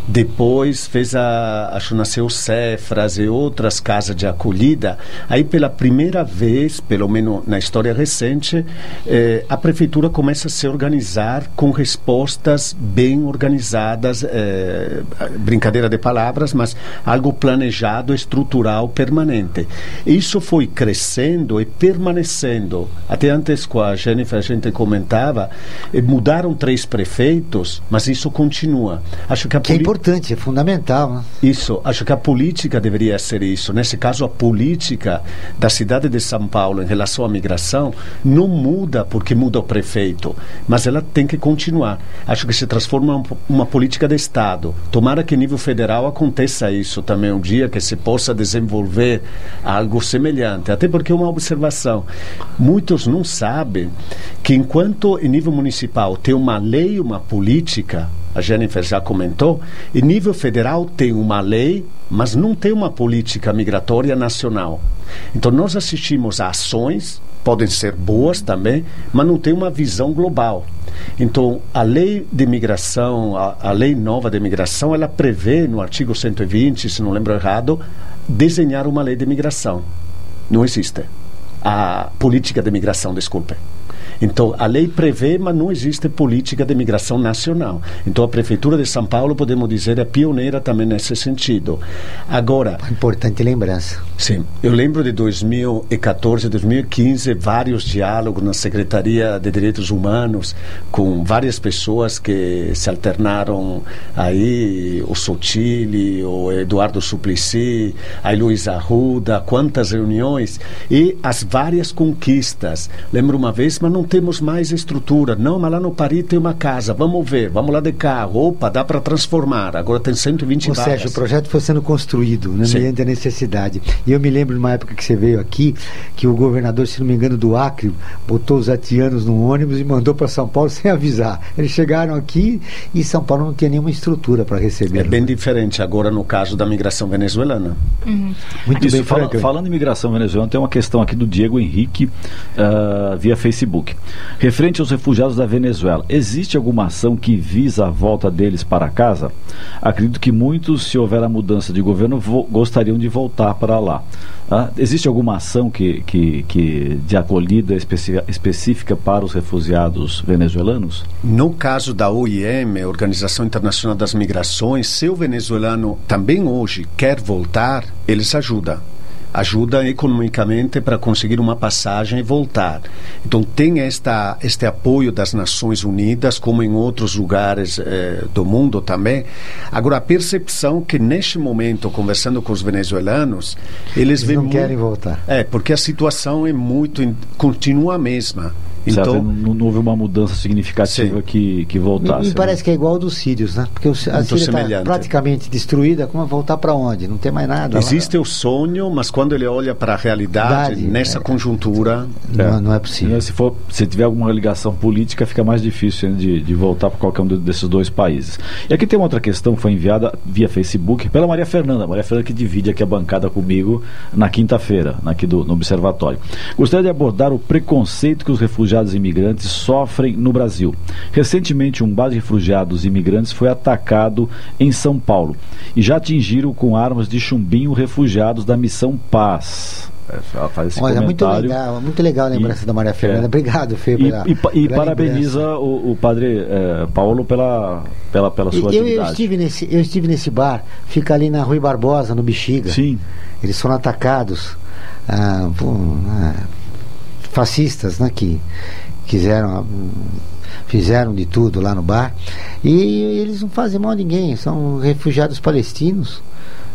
depois fez a, acho que nasceu Cefras e outras casas de acolhida, aí pela primeira vez, pelo menos na história recente, eh, a prefeitura começa a se organizar com respostas bem organizadas, eh, brincadeira de palavras, mas algo planejado, estrutural, permanente. Isso foi crescendo e permanecendo. Até antes com a Jennifer a gente comentava, eh, mudaram três prefeitos, mas isso continua. Acho que a que é importante, é fundamental, né? Isso, acho que a política deveria ser isso. Nesse caso, a política da cidade de São Paulo em relação à migração não muda porque muda o prefeito, mas ela tem que continuar. Acho que se transforma em uma política de Estado. Tomara que, em nível federal, aconteça isso também um dia, que se possa desenvolver algo semelhante. Até porque é uma observação. Muitos não sabem que, enquanto em nível municipal tem uma lei, uma política, a Jennifer já comentou, em nível federal tem uma lei, mas não tem uma política migratória nacional. Então nós assistimos a ações, podem ser boas também, mas não tem uma visão global. Então a lei de migração, a, a lei nova de migração, ela prevê no artigo cento e vinte, se não lembro errado, desenhar uma lei de migração. Não existe. A política de migração, desculpe. Então, a lei prevê, mas não existe política de migração nacional. Então, a Prefeitura de São Paulo, podemos dizer, é pioneira também nesse sentido. Agora... Importante lembrança. Sim. Eu lembro de dois mil e quatorze, dois mil e quinze, vários diálogos na Secretaria de Direitos Humanos com várias pessoas que se alternaram aí, o Sotile, o Eduardo Suplicy, a Luiz Arruda, quantas reuniões e as várias conquistas. Lembro uma vez, mas não temos mais estrutura. Não, mas lá no Paris tem uma casa. Vamos ver, vamos lá de carro. Opa, dá para transformar. Agora tem cento e vinte Ou vagas. seja, o projeto foi sendo construído, né, mediante a necessidade. E eu me lembro de uma época que você veio aqui, que o governador, se não me engano, do Acre, botou os haitianos num ônibus e mandou para São Paulo sem avisar. Eles chegaram aqui e São Paulo não tinha nenhuma estrutura para receber. É bem diferente agora no caso da migração venezuelana. Uhum. Muito Isso, bem, fala, Franca. falando em migração venezuelana, tem uma questão aqui do Diego Henrique uh, via Facebook. Referente aos refugiados da Venezuela, existe alguma ação que visa a volta deles para casa? Acredito que muitos, se houver a mudança de governo, gostariam de voltar para lá. Ah, existe alguma ação que, que, que de acolhida especi específica para os refugiados venezuelanos? No caso da O I M, Organização Internacional das Migrações, se o venezuelano também hoje quer voltar, eles ajudam. Ajuda economicamente para conseguir uma passagem e voltar. Então tem esta, este apoio das Nações Unidas, como em outros lugares eh, do mundo também. Agora, a percepção que neste momento, conversando com os venezuelanos, eles, eles não muito, querem voltar. É, porque a situação é muito, continua a mesma. Então, não, não houve uma mudança significativa que, que voltasse. Me, me parece que é igual ao dos sírios, né? Porque o, a Síria está praticamente destruída, como voltar para onde? Não tem mais nada. Existe lá. o sonho, mas quando ele olha para a realidade, Verdade, nessa é, conjuntura... Não é, não é possível. Se, for, se tiver alguma ligação política, fica mais difícil de, de voltar para qualquer um desses dois países. E aqui tem uma outra questão que foi enviada via Facebook pela Maria Fernanda. Maria Fernanda que divide aqui a bancada comigo na quinta-feira, aqui do, no Observatório. Gostaria de abordar o preconceito que os refugiados imigrantes sofrem no Brasil. Recentemente, um bar de refugiados imigrantes foi atacado em São Paulo e já atingiram com armas de chumbinho refugiados da Missão Paz. Ela faz esse Olha, comentário. Muito legal, muito legal a lembrança e, da Maria Fernanda. É. Obrigado, Fê, pela, E, e, pela e parabeniza o, o padre é, Paulo pela, pela, pela sua eu, atividade. Eu estive, nesse, eu estive nesse bar, fica ali na Rui Barbosa, no Bexiga. Sim. Eles foram atacados ah, por, ah, fascistas, né, que quiseram, fizeram de tudo lá no bar, e eles não fazem mal a ninguém, são refugiados palestinos,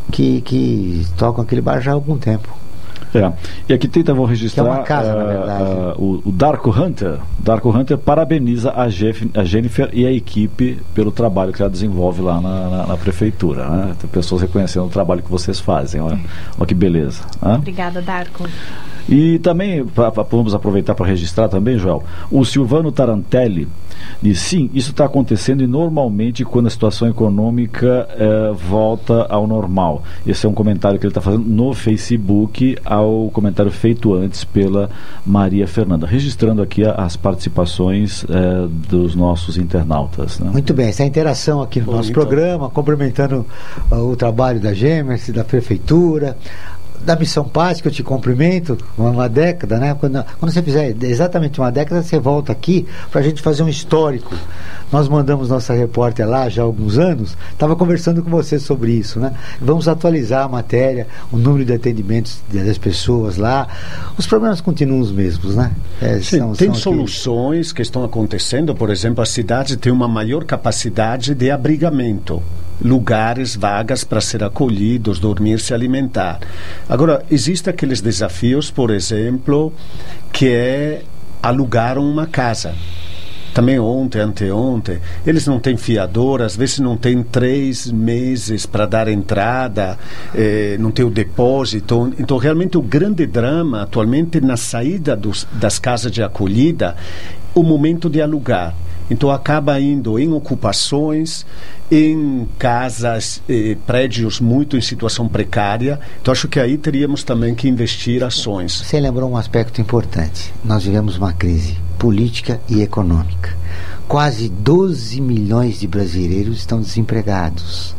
que, que tocam aquele bar já há algum tempo. É. E aqui tenta, vou registrar, que é uma casa, uh, na verdade. Uh, o, o Darko Hunter. Darko Hunter parabeniza a, Jeff, a Jennifer e a equipe pelo trabalho que ela desenvolve lá na, na, na prefeitura, né? Tem pessoas reconhecendo o trabalho que vocês fazem. Olha, olha que beleza. Né? Obrigada, Darko. E também, pra, pra, vamos aproveitar para registrar também, Joel, o Silvano Tarantelli diz, sim, isso está acontecendo e normalmente quando a situação econômica eh, volta ao normal. Esse é um comentário que ele está fazendo no Facebook ao comentário feito antes pela Maria Fernanda, registrando aqui a, as participações eh, dos nossos internautas. Né? Muito bem, essa interação aqui no Bom, nosso então. programa, cumprimentando uh, o trabalho da Gemerce, da Prefeitura, da Missão Paz, que eu te cumprimento, uma década, né? Quando, quando você fizer exatamente uma década, você volta aqui para a gente fazer um histórico. Nós mandamos nossa repórter lá já há alguns anos, estava conversando com você sobre isso, né? Vamos atualizar a matéria, o número de atendimentos das pessoas lá. Os problemas continuam os mesmos, né? É, Sim, são, tem são soluções aqui que estão acontecendo. Por exemplo, a cidade tem uma maior capacidade de abrigamento, lugares, vagas para ser acolhidos, dormir, se alimentar. Agora, existem aqueles desafios, por exemplo, que é alugar uma casa. Também ontem, anteontem, eles não têm fiador, às vezes não tem três meses para dar entrada, eh, não tem o depósito. Então, realmente, o grande drama atualmente na saída dos, das casas de acolhida, o momento de alugar. Então acaba indo em ocupações, em casas, eh, prédios muito em situação precária. Então acho que aí teríamos também que investir ações. Você lembrou um aspecto importante. Nós vivemos uma crise política e econômica. Quase doze milhões de brasileiros estão desempregados.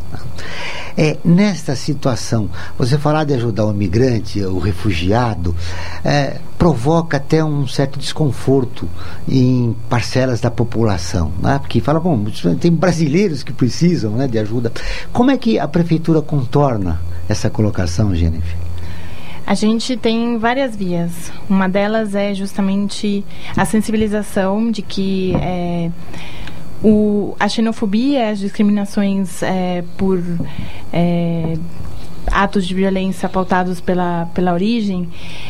É, nesta situação, você falar de ajudar o imigrante, o refugiado, é, provoca até um certo desconforto em parcelas da população, né? Porque fala, bom, tem brasileiros que precisam, né, de ajuda. Como é que a prefeitura contorna essa colocação, Jennifer? A gente tem várias vias. Uma delas é justamente a sensibilização de que é, o, a xenofobia, as discriminações é, por é, atos de violência pautados pela, pela origem,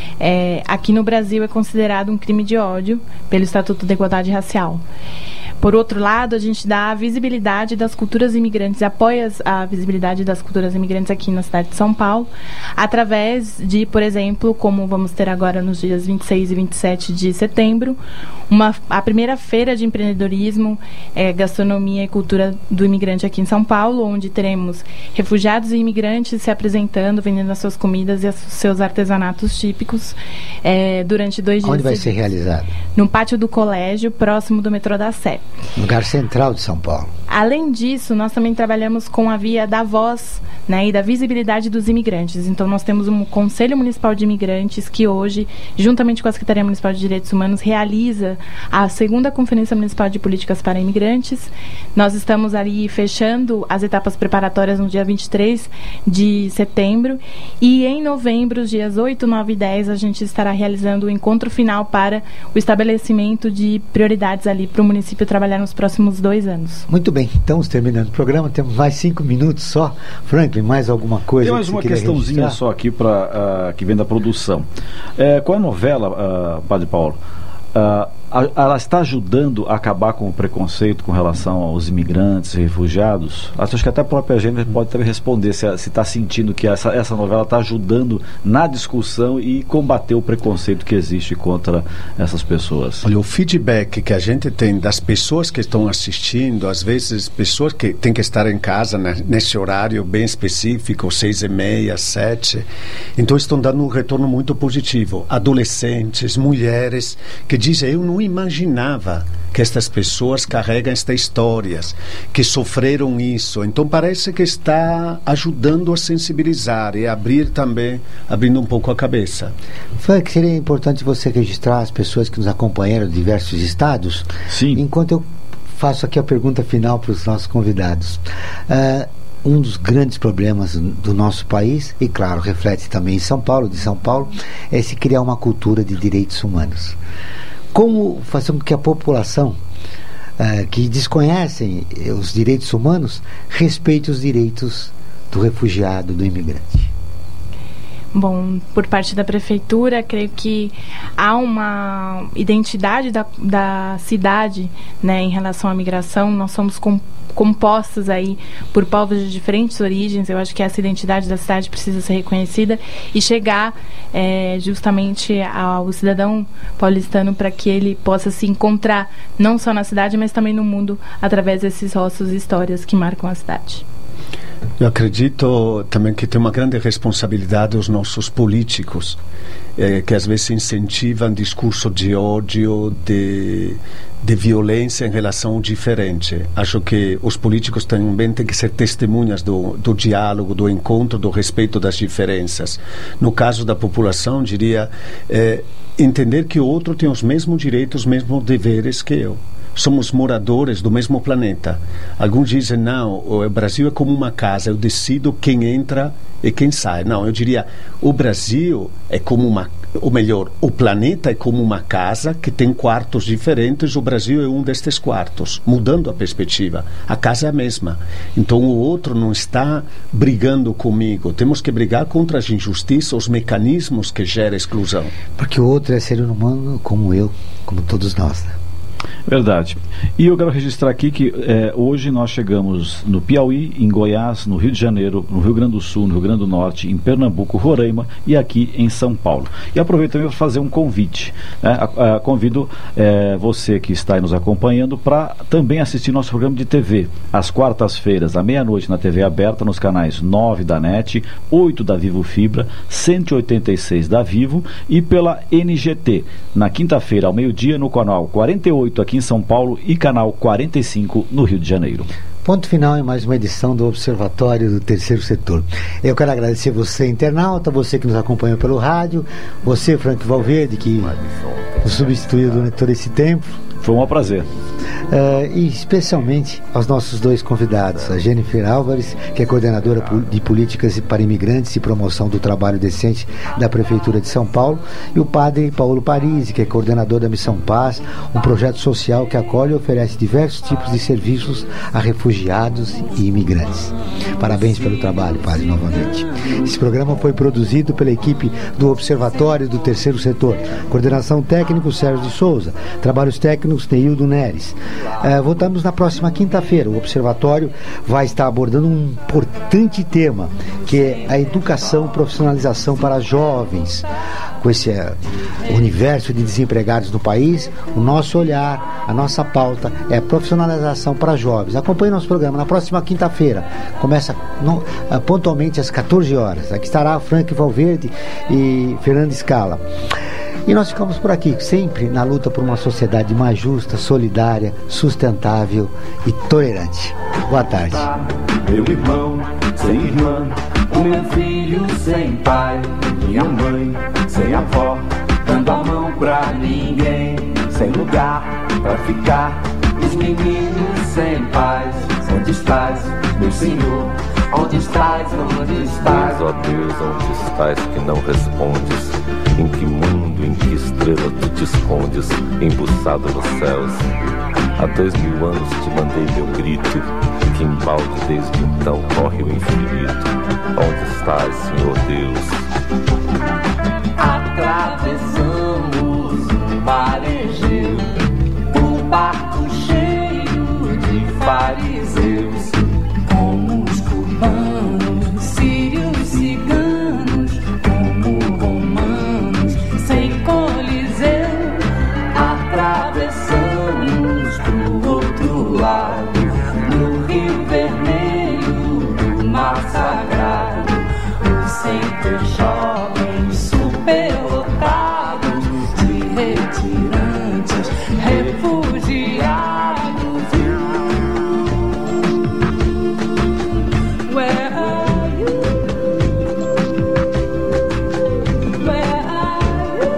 é, aqui no Brasil é considerado um crime de ódio pelo Estatuto da Igualdade Racial. Por outro lado, a gente dá a visibilidade das culturas imigrantes, apoia a visibilidade das culturas imigrantes aqui na cidade de São Paulo, através de, por exemplo, como vamos ter agora nos dias vinte e seis e vinte e sete de setembro, uma, a primeira feira de empreendedorismo, é, gastronomia e cultura do imigrante aqui em São Paulo, onde teremos refugiados e imigrantes se apresentando, vendendo as suas comidas e os seus artesanatos típicos é, durante dois dias. Onde vai ser realizado? No pátio do colégio, próximo do metrô da Sé. Lugar central de São Paulo. Além disso, nós também trabalhamos com a via da voz, né, e da visibilidade dos imigrantes. Então, nós temos um Conselho Municipal de Imigrantes que hoje, juntamente com a Secretaria Municipal de Direitos Humanos, realiza a segunda Conferência Municipal de Políticas para Imigrantes. Nós estamos ali fechando as etapas preparatórias no dia vinte e três de setembro e em novembro, os dias oito, nove e dez, a gente estará realizando o encontro final para o estabelecimento de prioridades ali para o município trabalhar nos próximos dois anos. Muito bem, estamos terminando o programa, temos mais cinco minutos só. Franklin, mais alguma coisa? Tem mais que uma você questãozinha registrar? só aqui pra, uh, que vem da produção. É, com a novela, uh, Padre Paulo, uh, a, ela está ajudando a acabar com o preconceito com relação aos imigrantes e refugiados? Acho que até a própria gente pode também responder se está sentindo que essa, essa novela está ajudando na discussão e combater o preconceito que existe contra essas pessoas. Olha, o feedback que a gente tem das pessoas que estão assistindo, às vezes pessoas que têm que estar em casa, né, nesse horário bem específico, seis e meia, sete, então estão dando um retorno muito positivo. Adolescentes, mulheres que dizem, eu não imaginava que estas pessoas carregam estas histórias, que sofreram isso. Então parece que está ajudando a sensibilizar e abrir também, abrindo um pouco a cabeça. Frank, seria importante você registrar as pessoas que nos acompanharam de diversos estados? Sim. Enquanto eu faço aqui a pergunta final para os nossos convidados. Uh, um dos grandes problemas do nosso país, e claro, reflete também em São Paulo, de São Paulo, é se criar uma cultura de direitos humanos. Como fazer com que a população uh, que desconhecem os direitos humanos respeite os direitos do refugiado, do imigrante? Bom, por parte da prefeitura, creio que há uma identidade da, da cidade, né, em relação à migração. Nós somos com, compostos aí por povos de diferentes origens. Eu acho que essa identidade da cidade precisa ser reconhecida e chegar é, justamente ao cidadão paulistano para que ele possa se encontrar não só na cidade, mas também no mundo através desses rostos e histórias que marcam a cidade. Eu acredito também que tem uma grande responsabilidade os nossos políticos, eh, que às vezes incentivam discurso de ódio, de, de violência em relação ao diferente. Acho que os políticos também têm que ser testemunhas do, do diálogo, do encontro, do respeito das diferenças. No caso da população, diria, eh, entender que o outro tem os mesmos direitos, os mesmos deveres que eu. Somos moradores do mesmo planeta. Alguns dizem, não, o Brasil é como uma casa, eu decido quem entra e quem sai. Não, eu diria, o Brasil é como uma, ou melhor, o planeta é como uma casa que tem quartos diferentes, o Brasil é um destes quartos, mudando a perspectiva. A casa é a mesma. Então o outro não está brigando comigo. Temos que brigar contra as injustiças, os mecanismos que geram exclusão. Porque o outro é ser humano como eu, como todos nós, né? Verdade. E eu quero registrar aqui que é, hoje nós chegamos no Piauí, em Goiás, no Rio de Janeiro, no Rio Grande do Sul, no Rio Grande do Norte, em Pernambuco, Roraima e aqui em São Paulo. E aproveito também para fazer um convite. Né? A, a, convido é, você que está aí nos acompanhando para também assistir nosso programa de T V. Às quartas-feiras, à meia-noite, na T V aberta, nos canais nove da NET, oito da Vivo Fibra, cento e oitenta e seis da Vivo e pela N G T. Na quinta-feira, ao meio-dia, no canal quarenta e oito aqui em São Paulo e canal quarenta e cinco no Rio de Janeiro. Ponto final em mais uma edição do Observatório do Terceiro Setor. Eu quero agradecer você, internauta, você que nos acompanhou pelo rádio, você, Frank Valverde, que nos substituiu durante todo esse tempo. Foi um prazer. Uh, e especialmente aos nossos dois convidados, a Jennifer Álvares, que é coordenadora de políticas para imigrantes e promoção do trabalho decente da Prefeitura de São Paulo, e o padre Paulo Parisi, que é coordenador da Missão Paz, um projeto social que acolhe e oferece diversos tipos de serviços a refugiados e imigrantes. Parabéns pelo trabalho, padre, novamente. Esse programa foi produzido pela equipe do Observatório do Terceiro Setor. Coordenação técnico, Sérgio de Souza. Trabalhos técnicos, Neildo Neres. Uh, voltamos na próxima quinta-feira. O Observatório vai estar abordando um importante tema, que é a educação, profissionalização para jovens. Com esse uh, universo de desempregados no país, o nosso olhar, a nossa pauta é a profissionalização para jovens. Acompanhe nosso programa na próxima quinta-feira. Começa no, uh, pontualmente às quatorze horas. Aqui estará Frank Valverde e Fernando Scala. E nós ficamos por aqui, sempre na luta por uma sociedade mais justa, solidária, sustentável e tolerante. Boa tarde. Meu irmão sem irmã, o meu filho sem pai, minha mãe sem avó, dando a mão pra ninguém, sem lugar pra ficar, os meninos sem paz. Onde estás, meu Senhor? Onde estás, onde estás? Deus, ó Deus, onde estás que não respondes? Em que mundo, em que estrela tu te escondes, embuçado nos céus? Há dois mil anos te mandei meu grito, que embalde desde então corre o infinito. Onde estás, Senhor Deus? Atravessamos o mar Egeu, um barco cheio de fariseus, como os cubanos, sírios, ciganos, como romanos, sem coliseu. Atravessamos pro outro lado, no Rio Vermelho do Mar Sagrado, sem ter jovens superlotados de retirantes, refugiados. Where are you? Where are you?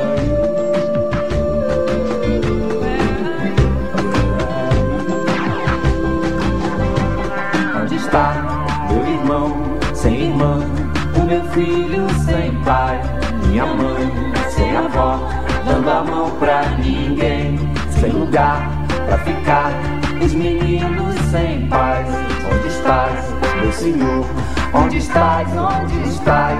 Onde está meu irmão sem irmã, o meu filho sem pai, minha mãe sem avó, dando a mão pra ninguém, sem lugar pra ficar, os meninos sem paz. Onde estás, meu Senhor. Onde estás, onde estás?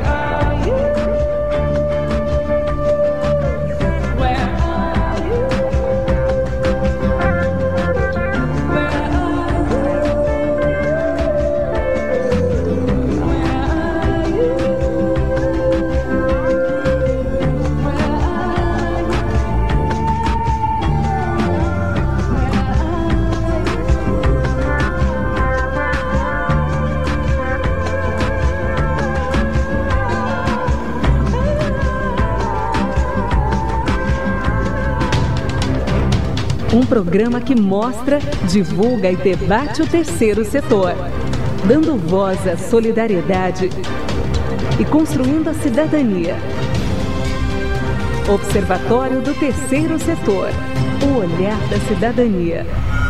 Um programa que mostra, divulga e debate o terceiro setor, dando voz à solidariedade e construindo a cidadania. Observatório do Terceiro Setor, o olhar da cidadania.